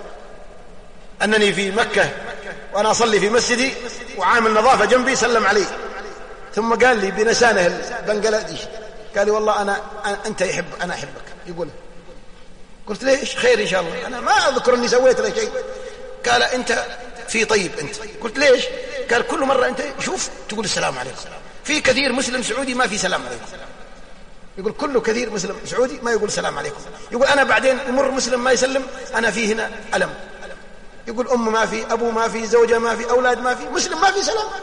أنني في مكة وأنا أصلي في مسجدي وعامل نظافة جنبي سلم علي، ثم قال لي بلسانه البنغلاديشي، قال لي والله أنت يحب، أنا أحبك. يقول قلت ليش؟ خير إن شاء الله، أنا ما أذكر أني سويت له شيء. قال أنت في طيب أنت. قلت ليش؟ قال كل مرة أنت شوف تقول السلام عليكم، في كثير مسلم سعودي ما في سلام عليكم. يقول كله كثير مسلم سعودي ما يقول سلام عليكم. يقول أنا بعدين يمر مسلم ما يسلم، أنا في هنا ألم. يقول أم ما في، أبو ما في، زوجة ما في، أولاد ما في، مسلم ما في سلام.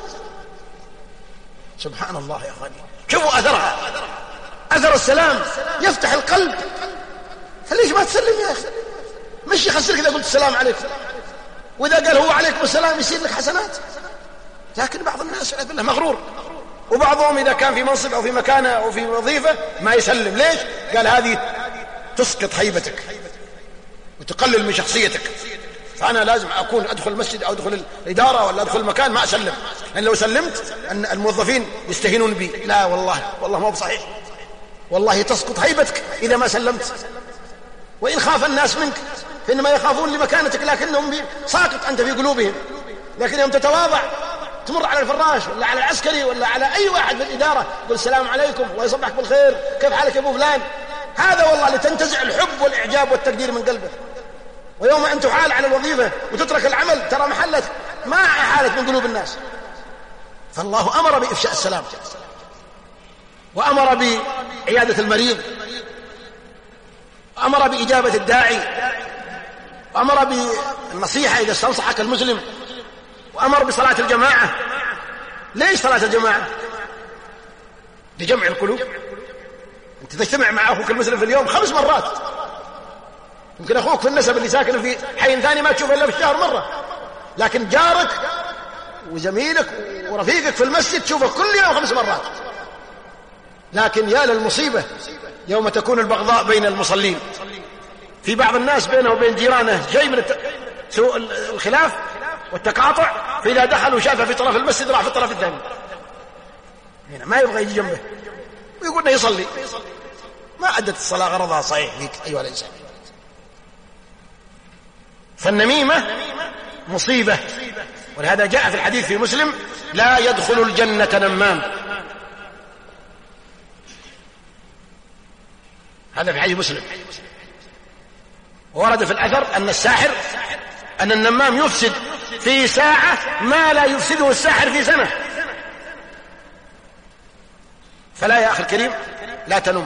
سبحان الله يا أخواني، شوفوا أثرها، أثر السلام يفتح القلب. فليش ما تسلم يا أخي؟ مش يخسرك إذا قلت السلام عليكم، وإذا قال هو عليكم السلام يصير لك حسنات. لكن بعض الناس والعياذ بالله مغرور، وبعضهم إذا كان في منصب أو في مكانة أو في وظيفة ما يسلم. ليش؟ قال هذه تسقط هيبتك وتقلل من شخصيتك، فأنا لازم أكون أدخل المسجد أو أدخل الإدارة ولا أدخل المكان ما أسلم، لأن لو سلمت أن الموظفين يستهينون بي. لا والله ما هو بصحيح، والله تسقط هيبتك إذا ما سلمت. وإن خاف الناس منك فإنما يخافون لمكانتك، لكنهم ساقط أنت في قلوبهم. لكن يوم تتواضع تمر على الفراش ولا على العسكري ولا على أي واحد في الإدارة قل السلام عليكم ويصبحك بالخير، كيف حالك يا أبو فلان، هذا والله لتنتزع الحب والإعجاب والتقدير من قلبه. ويوم أن تحال على الوظيفة وتترك العمل ترى محلك ما حالت من قلوب الناس. فالله أمر بإفشاء السلام، وأمر بعيادة المريض، وأمر بإجابة الداعي، وأمر بالنصيحة إذا استنصحك المسلم، وأمر بصلاة الجماعة. ليش صلاة الجماعة؟ لجمع القلوب. أنت تجتمع مع أخوك المسلم في اليوم 5 مرات، يمكن أخوك في النسب اللي ساكن في حي ثاني ما تشوفه إلا في الشهر مرة، لكن جارك وزميلك ورفيقك في المسجد تشوفه كل يوم 5 مرات. لكن يا للمصيبة يوم تكون البغضاء بين المصلين. في بعض الناس بينه وبين جيرانه جاي من سوء الخلاف والتقاطع، فإذا دخل وشافه في طرف المسجد راح في الطرف الثاني، هنا ما يبغى يجي جنبه ويقول انه يصلي. ما أدت الصلاة غرضها صحيح فيك أيها الإنسان. فالنميمة مصيبة، ولهذا جاء في الحديث في مسلم لا يدخل الجنة نمام. هذا في حديث مسلم. ورد في الأثر أن النمام يفسد في ساعة ما لا يفسده الساحر في سنة. فلا يا أخي الكريم لا تنم.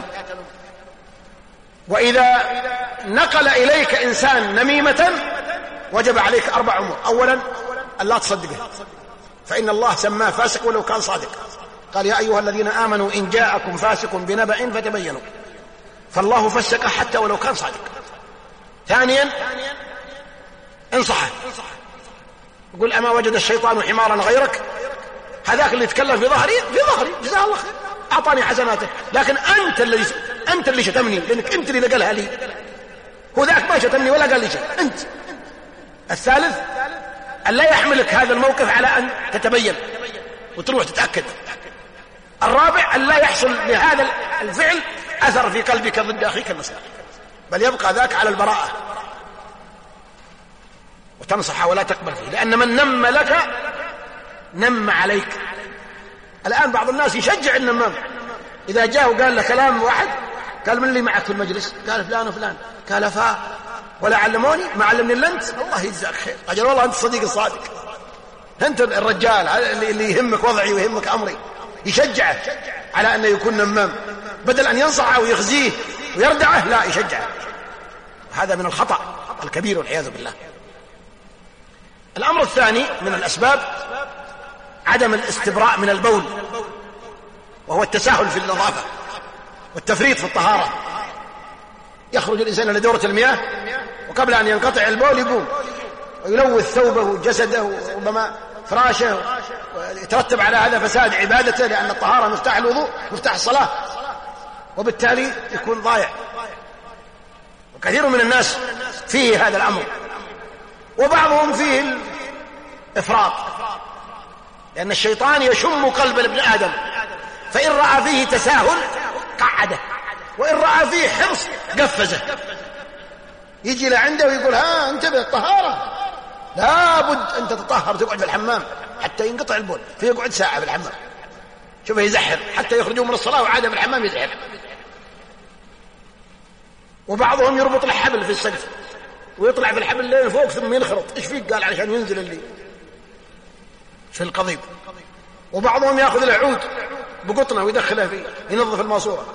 وإذا نقل إليك إنسان نميمة وجب عليك 4 أمور. أولا أن لا تصدقه، فإن الله سماه فاسق ولو كان صادق. قال يا أيها الذين آمنوا إن جاءكم فاسق بنبأ فتبينوا، فالله فسق حتى ولو كان صادق. ثانيا انصحه، يقول أما وجد الشيطان حمارا غيرك، هذاك اللي يتكلم في ظهري جزاه الله خير أعطاني حسناته، لكن أنت اللي شتمني، لأنك أنت اللي نقلها لي، هو ذاك ما شتمني ولا قال لي شيء أنت. الثالث أن لا يحملك هذا الموقف على أن تتبين وتروح تتأكد. الرابع أن لا يحصل لهذا الفعل أثر في قلبك ضد أخيك المسلم، بل يبقى ذاك على البراءة، وتنصح ولا تقبل فيه، لأن من نم لك نم عليك. الآن بعض الناس يشجع النمام، إذا جاء وقال له كلام واحد، قال من اللي معك في المجلس؟ قال فلان وفلان. قال ولا علموني؟ ما علمني إلا أنت. الله يجزاك خير. أجل والله أنت الصديق الصادق، أنت الرجال اللي يهمك وضعي ويهمك أمري. يشجعه على أنه يكون نمام، بدل أن ينصحه ويخزيه ويردعه، لا يشجعه. هذا من الخطأ الكبير والعياذ بالله. الأمر الثاني من الأسباب عدم الاستبراء من البول، وهو التساهل في النظافة والتفريط في الطهارة. يخرج الإنسان إلى دورة المياه وقبل أن ينقطع البول يقوم ويلوث ثوبه وجسده وربما فراشه، ويترتب على هذا فساد عبادته، لأن الطهارة مفتاح الوضوء مفتاح الصلاة، وبالتالي يكون ضايع. وكثير من الناس فيه هذا الأمر، وبعضهم فيه الإفراط، لأن الشيطان يشم قلب ابن آدم، فإن رأى فيه تساهل قعده، وإن رأى فيه حرص قفزه. يجي لعنده ويقول انتبه الطهارة، لابد أن تتطهر، تقعد في الحمام حتى ينقطع البول، فيقعد ساعة في الحمام. شوفه يزحر حتى يخرجوا من الصلاة وعادة في الحمام يزحر. وبعضهم يربط الحبل في السقف ويطلع في الحبل لين فوق ثم ينخرط. ايش فيك؟ قال علشان ينزل اللي في القضيب. وبعضهم ياخذ العود بقطنه ويدخله فيه ينظف الماسوره.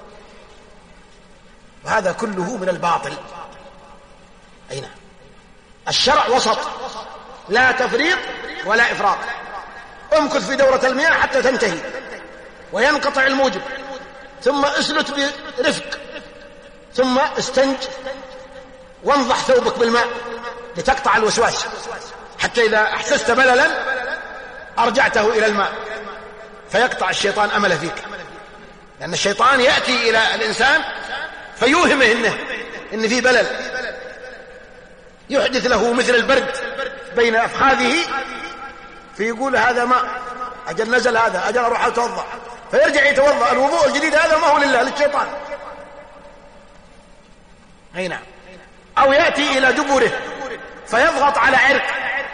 وهذا كله من الباطل. أين الشرع وسط، لا تفريط ولا إفراط. امكث في دورة المياه حتى تنتهي وينقطع الموجب، ثم اسلت برفق، ثم استنج وانضح ثوبك بالماء لتقطع الوسواس، حتى إذا أحسست مللا أرجعته إلى الماء فيقطع الشيطان أمله فيك. لأن الشيطان يأتي إلى الإنسان فيوهمه إن في بلل، يحدث له مثل البرد بين أفخاذه، فيقول هذا ماء، أجل نزل هذا، أجل أروح أتوضأ، فيرجع يتوضأ. الوضوء الجديد هذا ما هو لله، للشيطان. أي نعم. أو يأتي إلى دبره فيضغط على عرق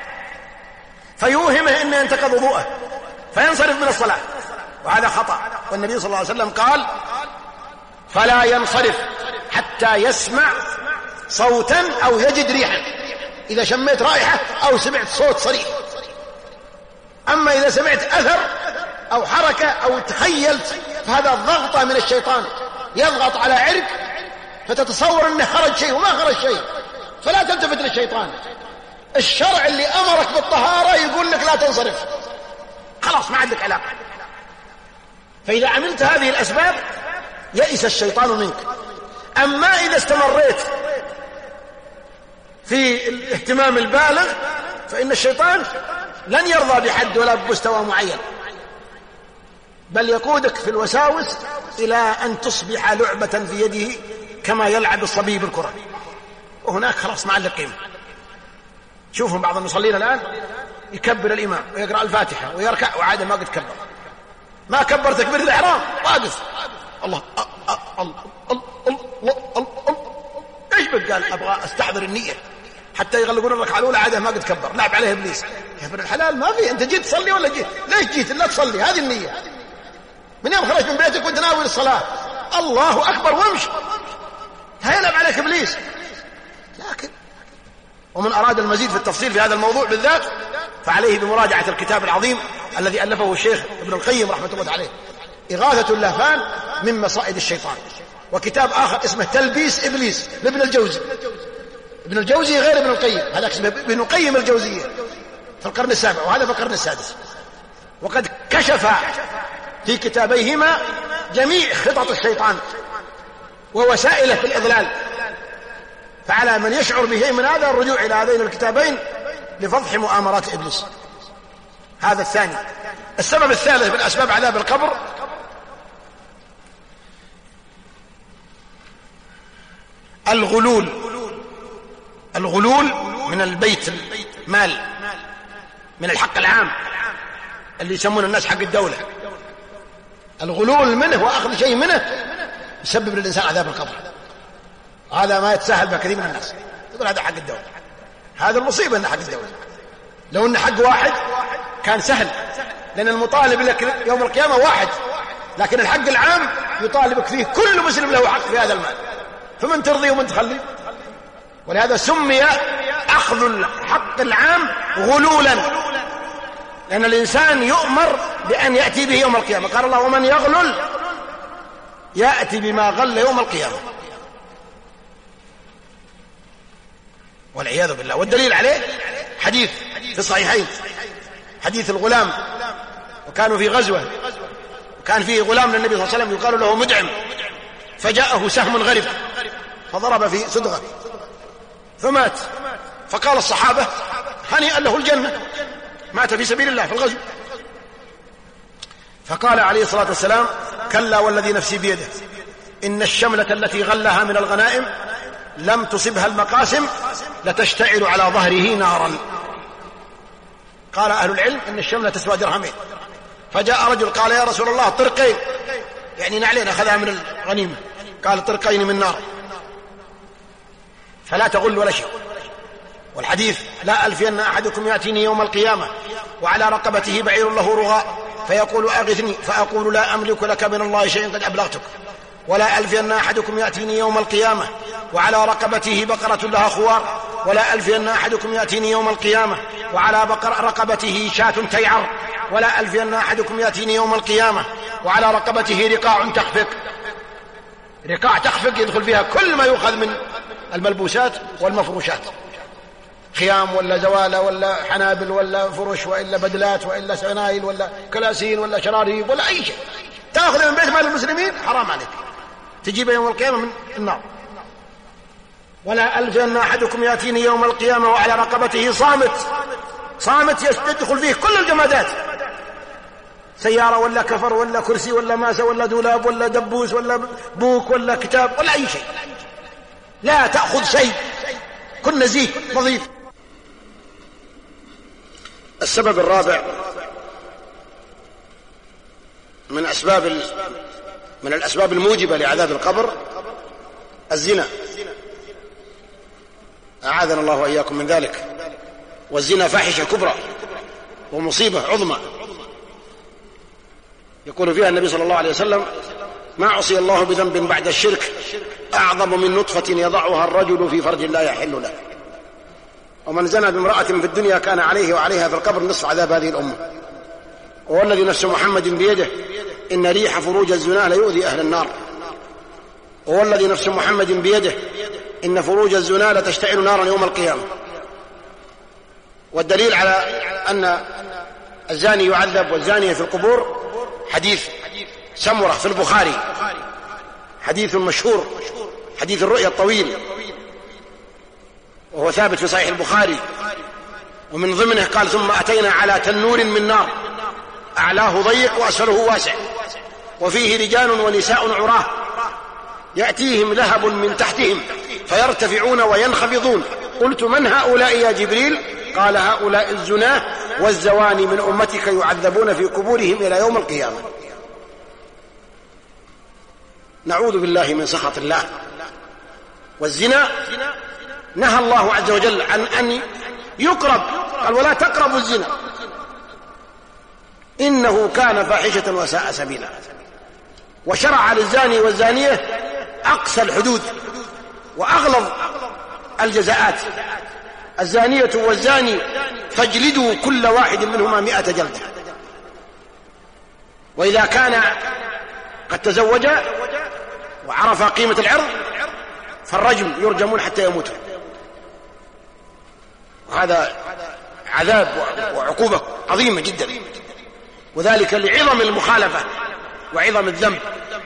فيوهمه إنه ينتقض وضوءه فينصرف من الصلاة، وهذا خطأ. والنبي صلى الله عليه وسلم قال فلا ينصرف حتى يسمع صوتا أو يجد ريحا، إذا شميت رائحة أو سمعت صوت صريح. أما إذا سمعت أثر أو حركة أو تخيلت فهذا ضغطة من الشيطان، يضغط على عرق فتتصور أنه خرج شيء وما خرج شيء، فلا تلتفت للشيطان. الشرع اللي أمرك بالطهارة يقول لك لا تنصرف، خلاص ما عندك علاقة. فإذا عملت هذه الأسباب يئس الشيطان منك. أما إذا استمريت في الاهتمام البالغ فإن الشيطان لن يرضى بحد ولا بمستوى معين، بل يقودك في الوساوس إلى أن تصبح لعبة في يده كما يلعب الصبي بالكرة، وهناك خلاص ما عندك قيمة. شوفوا بعض المصلين الآن يكبر الإمام ويقرأ الفاتحة ويركع وعادة ما قد كبر، ما كبر تكبير الإحرام، واقف الله الله الله الله الله. ايش بك؟ قال ابغى استحضر النية حتى يغلقون الركعة الأولى، عادة ما قد كبر، لعب عليه إبليس. يا ابن الحلال ما في، أنت جيت تصلي ولا جيت؟ ليش جيت؟ لا تصلي، هذه النية. من يوم خرجت من بيتك وانت ناوي الصلاة، الله أكبر وامشي، هيلعب عليك إبليس. لكن ومن أراد المزيد في التفصيل في هذا الموضوع بالذات فعليه بمراجعة الكتاب العظيم الذي ألفه الشيخ ابن القيم رحمة الله عليه، إغاثة اللهفان من مصائد الشيطان، وكتاب آخر اسمه تلبيس إبليس لابن الجوزي. ابن الجوزي غير ابن القيم، هذا اسمه ابن القيم الجوزية في القرن السابع وهذا في القرن السادس، وقد كشف في كتابيهما جميع خطط الشيطان ووسائله في الإضلال. فعلى من يشعر بشيء من هذا الرجوع إلى هذين الكتابين لفضح مؤامرات إبليس. هذا الثاني. السبب الثالث من أسباب عذاب القبر الغلول. الغلول من البيت المال، من الحق العام اللي يسمون الناس حق الدولة. الغلول منه وأخذ شيء منه يسبب للإنسان عذاب القبر. هذا ما يتساهل به كثير من الناس، يقول هذا حق الدولة. هذا المصيبة أنه حق الدولة. لو أن حق واحد كان سهل، لأن المطالب لك يوم القيامة واحد، لكن الحق العام يطالبك فيه كل مسلم له حق في هذا المال، فمن ترضي ومن تخلي. ولهذا سمي أخذ الحق العام غلولا، لأن الإنسان يؤمر بأن يأتي به يوم القيامة. قال الله ومن يغلل يأتي بما غل يوم القيامة، والعياذ بالله. والدليل عليه حديث في الصحيحين، حديث الغلام، وكانوا في غزوة وكان فيه غلام للنبي صلى الله عليه وسلم يقال له مدعم، فجاءه سهم غريب فضرب في صدغه فمات. فقال الصحابة هنيئا له الجنة، مات في سبيل الله في الغزو. فقال عليه الصلاة والسلام كلا والذي نفسي بيده إن الشملة التي غلها من الغنائم لم تصبها المقاسم لتشتعل على ظهره نارا. قال أهل العلم إن الشملة تسوى درهمين. فجاء رجل قال يا رسول الله طرقين، يعني نعلين أخذها من الغنيمة. قال طرقين من نار، فلا تغل ولا شيء. والحديث لا ألفين أحدكم يأتيني يوم القيامة وعلى رقبته بعير له رغاء فيقول أغثني فأقول لا أملك لك من الله شيئا قد أبلغتك. ولا ألفين أحدكم يأتيني يوم القيامة وعلى رقبته بقرة لها خوار. ولا ألفين أحدكم يأتيني يوم القيامة وعلى رقبته شاة تيعر. ولا ألفين أحدكم يأتيني يوم القيامة وعلى رقبته رقاع تخفق. رقاع تخفق يدخل فيها كل ما يؤخذ من الملبوسات والمفروشات، خيام ولا زوالة ولا حنابل ولا فرش وإلا بدلات وإلا سنايل ولا كلاسين ولا شراريب ولا أي شيء تأخذ من بيت مال المسلمين حرام عليك، تجيب يوم القيامة من النار. ولا ألفين أحدكم يأتيني يوم القيامة وعلى رقبته صامت يدخل فيه كل الجمادات، سيارة ولا كفر ولا كرسي ولا ماسة ولا دولاب ولا دبوس ولا بوك ولا كتاب ولا أي شيء، لا تأخذ شيء، كن نزيه نظيف. السبب الرابع من الأسباب الموجبة لعذاب القبر الزنا، أعاذنا الله وإياكم من ذلك. والزنا فاحشة كبرى ومصيبة عظمى، يقول فيها النبي صلى الله عليه وسلم ما عصي الله بذنب بعد الشرك أعظم من نطفة يضعها الرجل في فرج لا يحل له. ومن زنى بامرأة في الدنيا كان عليه وعليها في القبر نصف عذاب هذه الأمة. والذي نفس محمد بيده إن ريح فروج الزنا ليؤذي أهل النار. والذي نفس محمد بيده إن فروج الزنا لتشتعل نارا يوم القيامة. والدليل على أن الزاني يعذب والزانية في القبور حديث سمرة في البخاري، حديث مشهور، حديث الرؤيا الطويل، وهو ثابت في صحيح البخاري. ومن ضمنه قال ثم أتينا على تنور من نار أعلاه ضيق وأسفله واسع وفيه رجال ونساء عراه يأتيهم لهب من تحتهم فيرتفعون وينخفضون. قلت من هؤلاء يا جبريل؟ قال هؤلاء الزناه والزواني من أمتك يعذبون في قبورهم إلى يوم القيامة. نعوذ بالله من سخط الله. والزنا نهى الله عز وجل عن أن يقرب، قال ولا تقربوا الزنا إنه كان فاحشة وساء سبيلا. وشرع للزاني والزانية أقصى الحدود وأغلظ الجزاءات: الزانية والزاني فاجلدوا كل واحد منهما 100 جلدة. وإذا كان قد تزوج وعرف قيمة العرض فالرجم، يرجمون حتى يموتوا. وهذا عذاب وعقوبة عظيمة جدا، وذلك لعظم المخالفة وعظم الذنب.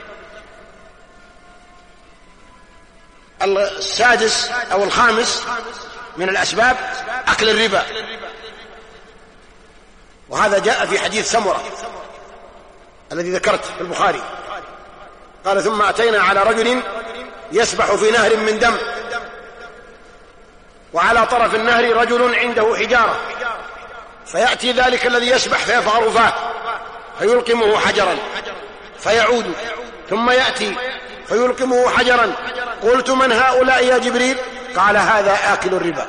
السادس أو الخامس من الأسباب أكل الربا، وهذا جاء في حديث سمرة الذي ذكرت في البخاري. قال: ثم أتينا على رجل يسبح في نهر من دم، وعلى طرف النهر رجل عنده حجارة، فيأتي ذلك الذي يسبح فيفغر فاه فيلقمه حجرا فيعود، ثم يأتي فيلقمه حجرا. قلت: من هؤلاء يا جبريل؟ قال: هذا آكل الربا.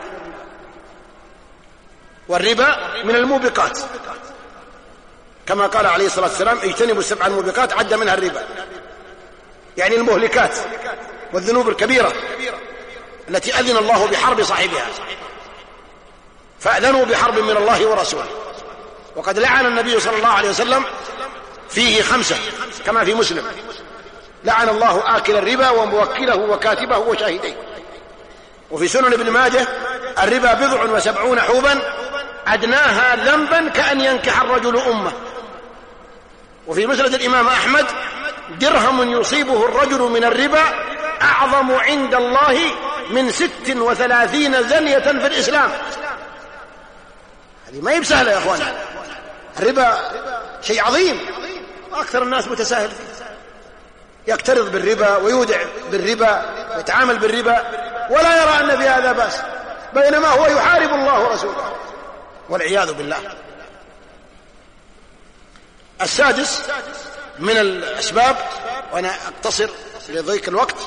والربا من الموبقات، كما قال عليه الصلاة والسلام: اجتنبوا 7 الموبقات، عد منها الربا، يعني المهلكات والذنوب الكبيرة التي أذن الله بحرب صاحبها. فأذنوا بحرب من الله ورسوله. وقد لعن النبي صلى الله عليه وسلم فيه 5 كما في مسلم: لعن الله آكل الربا وموكله وكاتبه وشاهديه. وفي سنن ابن ماجه: الربا 70 حوبا أدناها ذنبا كأن ينكح الرجل أمه. وفي مسند الإمام أحمد: درهم يصيبه الرجل من الربا أعظم عند الله من 36 زنية في الإسلام. هذه ما هي بسهلة يا أخواني. الربا شيء عظيم، أكثر الناس متساهل فيه، يقترض بالربا ويودع بالربا ويتعامل بالربا ولا يرى أن في هذا بأس، بينما هو يحارب الله ورسوله والعياذ بالله. السادس من الأسباب، وأنا أقتصر لضيق الوقت،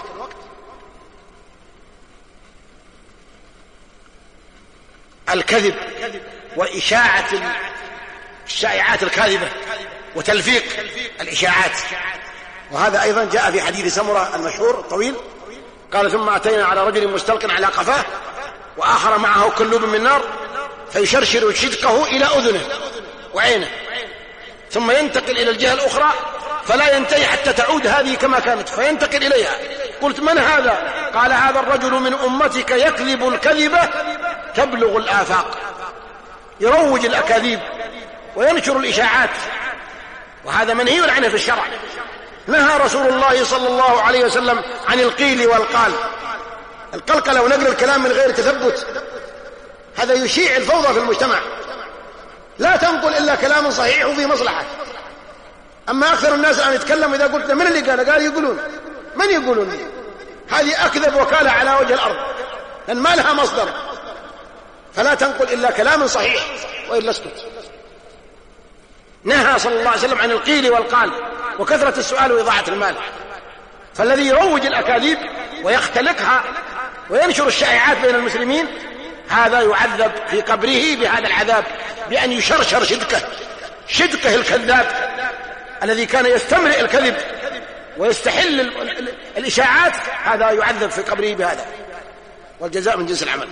الكذب وإشاعة الشائعات الكاذبة وتلفيق الإشاعات. وهذا أيضا جاء في حديث سمرة المشهور الطويل. قال: ثم أتينا على رجل مستلق على قفاه وآخر معه كلوب من نار، فيشرشر شدقه إلى أذنه وعينه، ثم ينتقل إلى الجهة الأخرى فلا ينتهي حتى تعود هذه كما كانت، فينتقل إليها. قلت: من هذا؟ قال: هذا الرجل من أمتك يكذب الكذبة تبلغ الآفاق، يروج الأكاذيب وينشر الإشاعات، وهذا منهي عنه في الشرع. نهى رسول الله صلى الله عليه وسلم عن القيل والقال، القلقلة ونقل الكلام من غير تثبت، هذا يشيع الفوضى في المجتمع. لا تنقل إلا كلام صحيح وفي مصلحة. أما أكثر الناس الآن يتكلم، إذا قلت من اللي قال يقولون. من يقولون؟ هذه أكذب وكالة على وجه الأرض، لأن ما لها مصدر. فلا تنقل إلا كلام صحيح وإلا اسكت. نهى صلى الله عليه وسلم عن القيل والقال وكثرة السؤال وإضاعة المال. فالذي يروج الأكاذيب ويختلقها وينشر الشائعات بين المسلمين هذا يعذب في قبره بهذا العذاب، بأن يشرشر شدقه الكذاب الذي كان يستمرئ الكذب ويستحل الإشاعات، هذا يعذب في قبره بهذا، والجزاء من جنس العمل.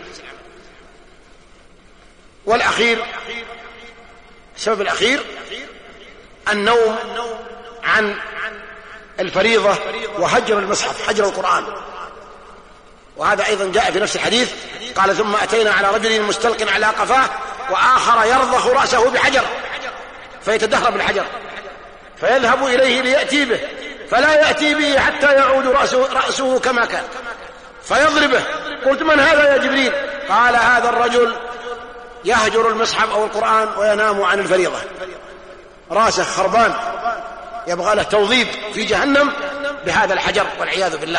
والأخير، السبب الأخير النوم عن الفريضة وهجر المصحف، هجر القرآن. وهذا أيضا جاء في نفس الحديث. قال: ثم أتينا على رجل مستلق على قفاه وآخر يرضخ رأسه بحجر، فيتدهرب الحجر فيذهب إليه ليأتي به، فلا يأتي به حتى يعود رأسه كما كان فيضربه. قلت: من هذا يا جبريل؟ قال: هذا الرجل يهجر المصحف أو القرآن وينام عن الفريضة، راسه خربان، يبغى له توظيف في جهنم بهذا الحجر والعياذ بالله.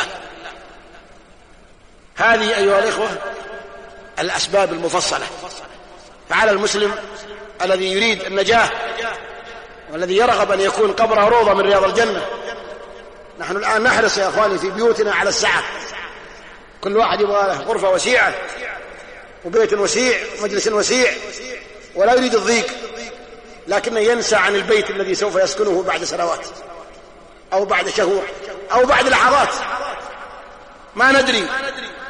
هذه أيها الإخوة الأسباب المفصلة. فعلى المسلم الذي يريد النجاة والذي يرغب أن يكون قبره روضة من رياض الجنة، نحن الآن نحرص يا أخواني في بيوتنا على السعة، كل واحد يبغى له غرفة وسيعة وبيت وسيع ومجلس وسيع، ولا يريد الضيق، لكنه ينسى عن البيت الذي سوف يسكنه بعد سنوات أو بعد شهور أو بعد لحظات، ما ندري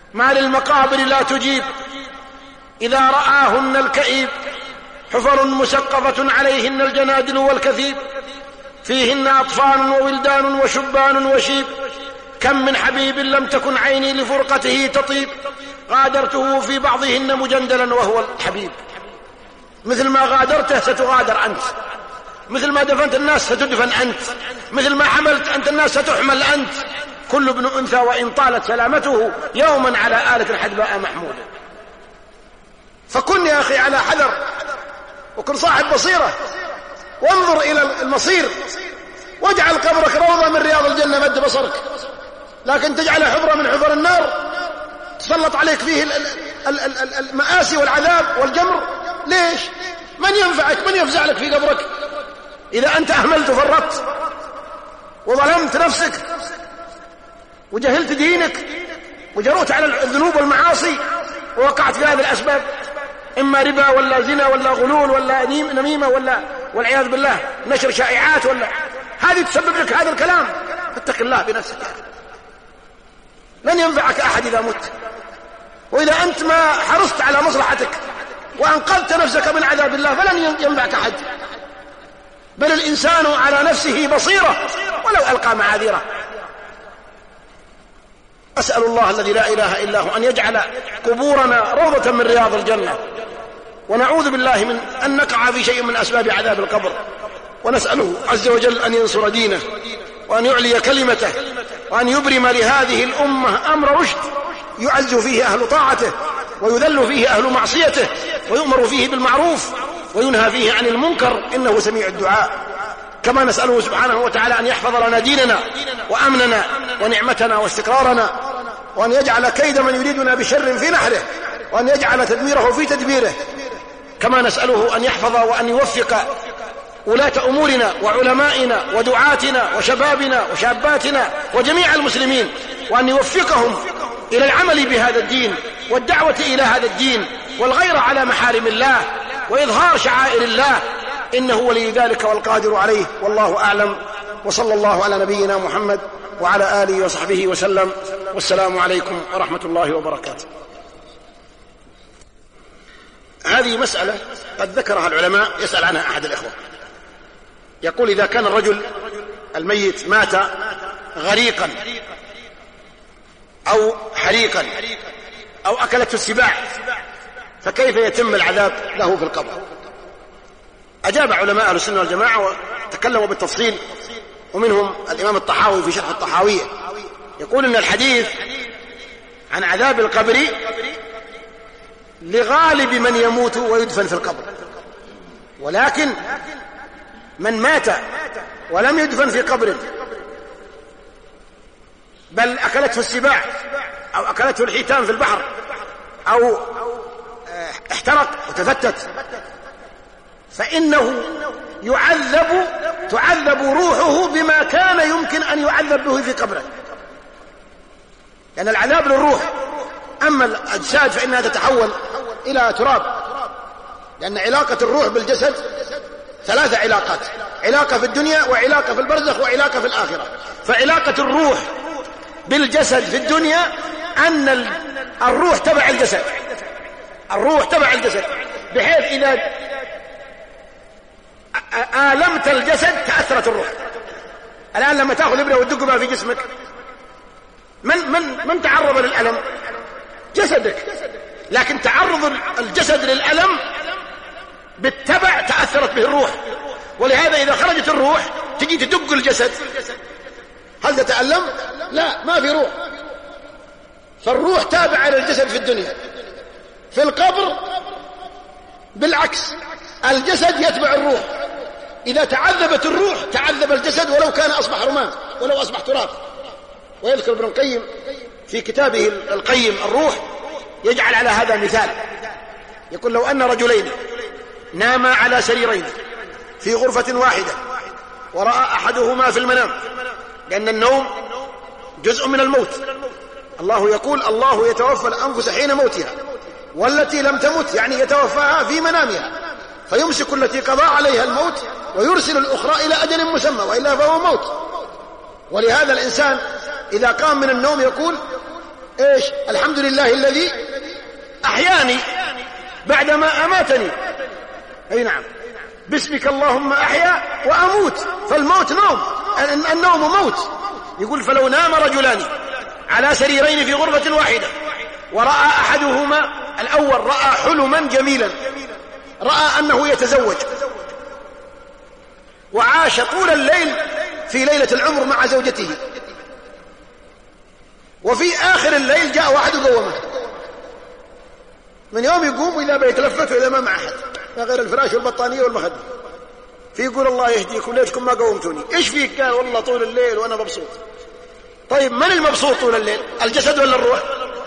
ما للمقابر لا تجيب إذا رآهن الكئيب، حفر مسقفة عليهن الجنادل والكثيب، فيهن أطفال وولدان وشبان وشيب، كم من حبيب لم تكن عيني لفرقته تطيب، غادرته في بعضهن مجندلا وهو الحبيب. مثل ما غادرته ستغادر أنت، مثل ما دفنت الناس ستدفن أنت، مثل ما حملت أنت الناس ستحمل أنت. كل ابن أنثى وإن طالت سلامته يوما على آلة الحدباء محمودا. فكن يا أخي على حذر، وكن صاحب بصيرة، وانظر إلى المصير، واجعل قبرك روضة من رياض الجنة مد بصرك، لكن تجعله حفرة من حفر النار تسلط عليك فيه المآسي والعذاب والجمر. ليش؟ من ينفعك؟ من يفزع لك في قبرك إذا أنت أهملت وفرطت وظلمت نفسك وجهلت دينك وجرؤت على الذنوب والمعاصي ووقعت في هذه الأسباب، إما ربا ولا زنا ولا غلول ولا نميمة ولا والعياذ بالله نشر شائعات، ولا هذه تسبب لك هذا الكلام. فاتق الله بنفسك، لن ينفعك أحد إذا مت. وإذا أنت ما حرصت على مصلحتك وأنقذت نفسك من عذاب الله فلن ينفعك أحد. بل الإنسان على نفسه بصيرة ولو ألقى معاذيره. أسأل الله الذي لا إله إلا هو أن يجعل قبورنا روضة من رياض الجنة، ونعوذ بالله من أن نقع في شيء من أسباب عذاب القبر، ونسأله عز وجل أن ينصر دينه وأن يعلي كلمته وأن يبرم لهذه الأمة أمر رشد يعز فيه أهل طاعته ويذل فيه أهل معصيته ويؤمر فيه بالمعروف وينهى فيه عن المنكر، إنه سميع الدعاء. كما نسأله سبحانه وتعالى أن يحفظ لنا ديننا وأمننا ونعمتنا واستقرارنا، وأن يجعل كيد من يريدنا بشر في نحره، وأن يجعل تدميره في تدبيره. كما نسأله أن يحفظ وأن يوفق ولاة أمورنا وعلمائنا ودعاتنا وشبابنا وشاباتنا وجميع المسلمين، وأن يوفقهم إلى العمل بهذا الدين والدعوة إلى هذا الدين والغير على محارم الله وإظهار شعائر الله، إنه ولي ذلك والقادر عليه. والله أعلم، وصلى الله على نبينا محمد وعلى آله وصحبه وسلم، والسلام عليكم ورحمة الله وبركاته. هذه مسألة قد ذكرها العلماء، يسأل عنها أحد الإخوة، يقول: إذا كان الرجل الميت مات غريقا أو حريقا أو أكلته السباع فكيف يتم العذاب له في القبر؟ أجاب علماء أهل السنة والجماعة وتكلموا بالتفصيل، ومنهم الإمام الطحاوي في شرح الطحاوية يقول إن الحديث عن عذاب القبر لغالب من يموت ويدفن في القبر، ولكن من مات ولم يدفن في قبر بل أكلته السباع أو أكلته الحيتان في البحر أو احترق وتفتت فإنه تعذب روحه بما كان يمكن أن يعذب به في قبره، لأن العذاب للروح. أما الأجساد فإنها تتحول إلى تراب، لأن علاقة الروح بالجسد 3 علاقات: علاقة في الدنيا وعلاقة في البرزخ وعلاقة في الآخرة. فعلاقة الروح بالجسد في الدنيا أن الروح تبع الجسد، الروح تبع الجسد، بحيث إذا آلمت الجسد تأثرت الروح. الآن لما تأخذ إبرة وتدق بها في جسمك، من تعرض للألم؟ جسدك، لكن تعرض الجسد للألم بالتبع تأثرت به الروح. ولهذا إذا خرجت الروح تجي تدق الجسد، هل تتألم؟ لا، ما في روح. فالروح تابعة للجسد في الدنيا. في القبر بالعكس، الجسد يتبع الروح. إذا تعذبت الروح تعذب الجسد ولو كان أصبح رماد، ولو أصبح تراب. ويذكر ابن القيم في كتابه القيم الروح يجعل على هذا مثال، يقول: لو أن رجلين ناما على سريرين في غرفة واحدة ورأى أحدهما في المنام، لأن النوم جزء من الموت. الله يقول: الله يتوفى الأنفس حين موتها والتي لم تمت، يعني يتوفاها في منامها، فيمسك التي قضى عليها الموت ويرسل الأخرى إلى أجل مسمى، وإلا فهو موت. ولهذا الإنسان إذا قام من النوم يقول: إيش؟ الحمد لله الذي أحياني بعدما أماتني. أي نعم، باسمك اللهم أحيا وأموت، فالموت نوم، النوم موت. يقول فلو نام رجلان على سريرين في غرفة واحدة ورأى أحدهما الأول رأى حلما جميلا، رأى أنه يتزوج وعاش طول الليل في ليلة العمر مع زوجته، وفي آخر الليل جاء واحد وقومه، من يوم يقوم وإذا بيتلفت وإذا ما مع أحد غير الفراش والبطانية والمخدة، فيقول الله يهديكم ليشكم ما قومتوني. إيش فيك؟ قال والله طول الليل وأنا مبسوط. طيب من المبسوط طول الليل؟ الجسد ولا الروح؟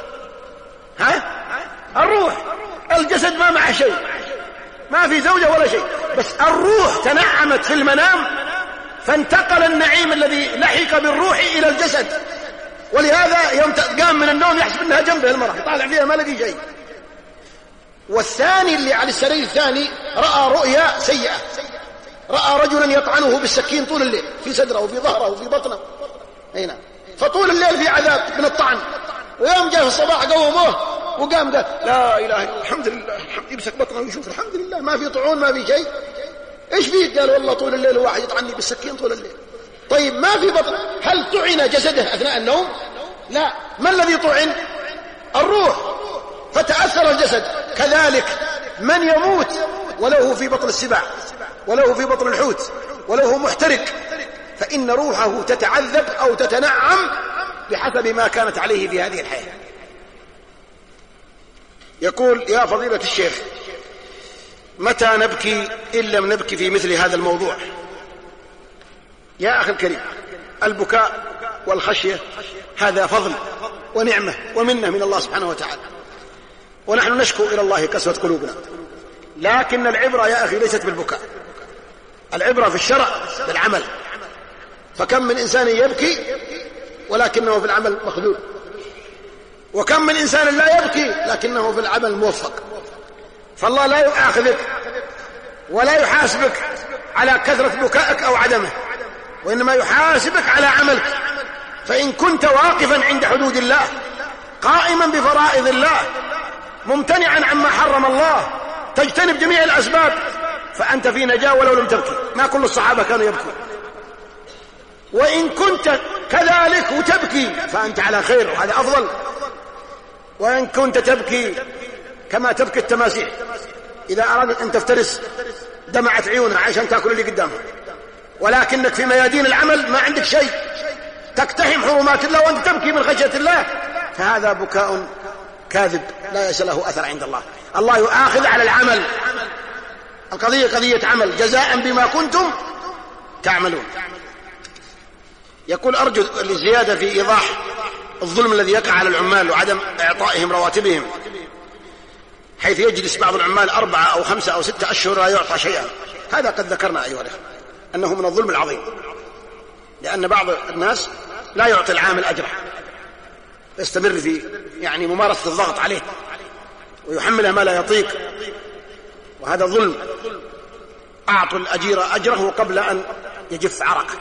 الروح. الجسد ما معه شيء، ما في زوجة ولا شيء، بس الروح تنعمت في المنام فانتقل النعيم الذي لحق بالروح إلى الجسد، ولهذا يوم قام من النوم يحسب أنها جنبه المرأة، يطالع فيها ما لقي شيء. والثاني اللي على السرير الثاني رأى رؤيا سيئة، رأى رجلا يطعنه بالسكين طول الليل في صدره وفي ظهره وفي بطنه. هنا فطول الليل في عذاب من الطعن، ويوم جاء في الصباح قوموه وقام قال لا إله إلا الله الحمد لله، يمسك بطنه ويشوف الحمد لله ما في طعون ما في شيء. إيش فيك؟ قال والله طول الليل واحد يطعني بالسكين طول الليل. طيب ما في بطن، هل طعن جسده أثناء النوم؟ لا. ما الذي طعن؟ الروح، فتأثر الجسد. كذلك من يموت وله في بطن السباع وله في بطن الحوت وله محترق، فإن روحه تتعذب أو تتنعم بحسب ما كانت عليه في هذه الحياة. يقول يا فضيلة الشيخ متى نبكي إن لم نبكي في مثل هذا الموضوع؟ يا أخي الكريم، البكاء والخشية هذا فضل ونعمة ومنة من الله سبحانه وتعالى، ونحن نشكو إلى الله قسوة قلوبنا، لكن العبرة يا أخي ليست بالبكاء، العبرة في الشرع بالعمل. فكم من إنسان يبكي ولكنه في العمل مخذول، وكم من إنسان لا يبكي لكنه في العمل موفق. فالله لا يؤاخذك ولا يحاسبك على كثرة بكائك أو عدمه، وإنما يحاسبك على عملك. فإن كنت واقفا عند حدود الله قائما بفرائض الله ممتنعا عما حرم الله تجتنب جميع الأسباب فأنت في نجاة ولو لم تبكي. ما كل الصحابة كانوا يبكون. وإن كنت كذلك وتبكي فأنت على خير وهذا أفضل. وإن كنت تبكي كما تبكي التماسيح إذا أرادت أن تفترس دمعت عيونها عشان تأكل اللي قدامها، ولكنك في ميادين العمل ما عندك شيء، تقتحم حرمات الله وأنت تبكي من خشية الله، فهذا بكاء كاذب لا ليس له أثر عند الله. الله يؤاخذ على العمل، القضية قضية عمل، جزاء بما كنتم تعملون. يقول أرجو الزيادة في إيضاح الظلم الذي يقع على العمال وعدم إعطائهم رواتبهم، حيث يجلس بعض العمال 4 أو 5 أو 6 أشهر لا يعطى شيئا. هذا قد ذكرنا أيها الأخوة أنه من الظلم العظيم، لأن بعض الناس لا يعطي العامل أجره، يستمر في ممارسة الضغط عليه ويحمله ما لا يطيق، وهذا ظلم. أعطوا الأجير أجره قبل أن يجف عرقه.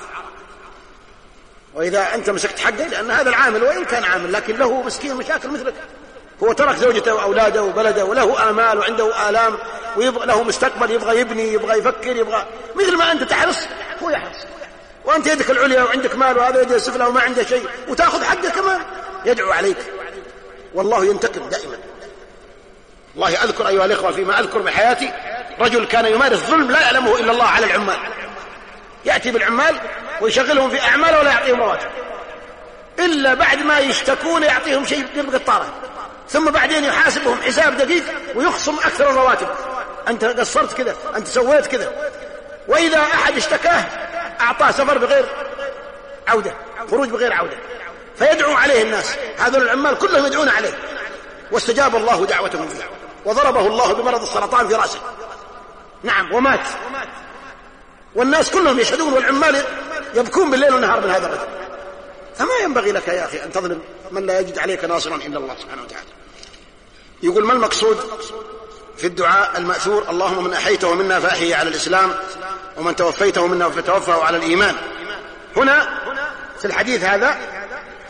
وإذا أنت مسكت حقه، لأن هذا العامل وإن كان عامل لكن له مسكين مشاكل مثلك، هو ترك زوجته وأولاده وبلده وله آمال وعنده آلام وله مستقبل، يبغى يبني، يبغى يفكر، يبغى مثل ما أنت تحرص هو يحرص. وأنت يدك العليا وعندك مال وهذا يده السفلى وما عنده شيء وتأخذ حقه كمان، يدعو عليك والله ينتقم دائما. والله أذكر أيها الإخوة فيما أذكر بحياتي رجل كان يمارس ظلم لا يعلمه إلا الله على العمال، يأتي بالعمال ويشغلهم في أعمال ولا يعطيهم رواتب إلا بعد ما يشتكون يعطيهم شيء بالقطارة، ثم بعدين يحاسبهم حساب دقيق ويخصم أكثر الرواتب. أنت قصرت كذا، أنت سويت كذا. وإذا أحد اشتكاه أعطاه سفر بغير عودة، خروج بغير عودة، فيدعو عليه الناس. هذول العمال كلهم يدعون عليه، واستجاب الله دعوتهم فيه وضربه الله بمرض السرطان في رأسه، نعم، ومات. والناس كلهم يشهدون والعمال يبكون بالليل والنهار من هذا الرجل. فما ينبغي لك يا أخي أن تظلم من لا يجد عليك ناصرا إلا الله سبحانه وتعالى. يقول ما المقصود في الدعاء المأثور اللهم من أحيته منا فأحيه على الإسلام ومن توفيته منا فتوفه على الإيمان؟ هنا في الحديث هذا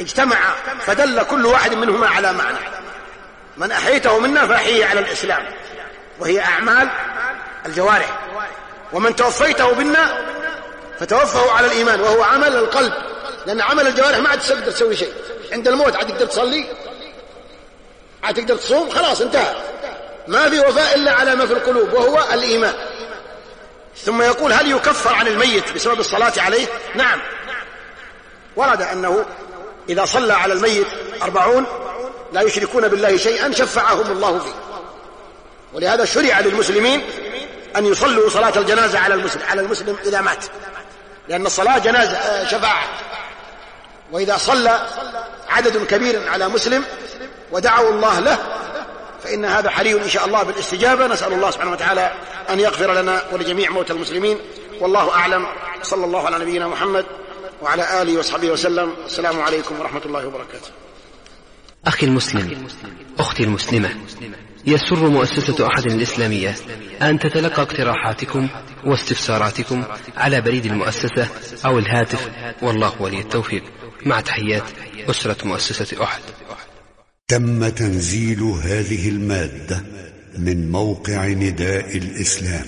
اجتمعا فدل كل واحد منهما على معنى. من أحييته منا فأحيه على الإسلام وهي أعمال الجوارح، ومن توفيته منا فتوفه على الإيمان وهو عمل القلب، لأن عمل الجوارح ما عاد تقدر تسوي شيء عند الموت. عاد تقدر تصلي، عاد تقدر تصوم، خلاص انتهى، ما في وفاء إلا على ما في القلوب وهو الإيمان. ثم يقول هل يكفر عن الميت بسبب الصلاة عليه؟ نعم، ورد أنه إذا صلى على الميت 40 لا يشركون بالله شيئا شفعهم الله فيه. ولهذا شرع للمسلمين أن يصلوا صلاة الجنازة على المسلم إذا مات، لأن الصلاة جنازة شفاعة. وإذا صلى عدد كبير على مسلم ودعوا الله له فإن هذا حري إن شاء الله بالاستجابة. نسأل الله سبحانه وتعالى أن يغفر لنا ولجميع موتى المسلمين، والله أعلم. صلى الله على نبينا محمد وعلى آله وصحبه وسلم. السلام عليكم ورحمة الله وبركاته. أخي المسلم، أختي المسلمة، يسر مؤسسة أحد الإسلامية أن تتلقى اقتراحاتكم واستفساراتكم على بريد المؤسسة أو الهاتف، والله ولي التوفيق. مع تحيات أسرة مؤسسة أحد. تم تنزيل هذه المادة من موقع نداء الإسلام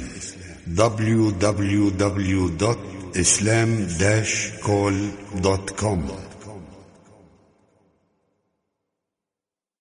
www.islam-call.com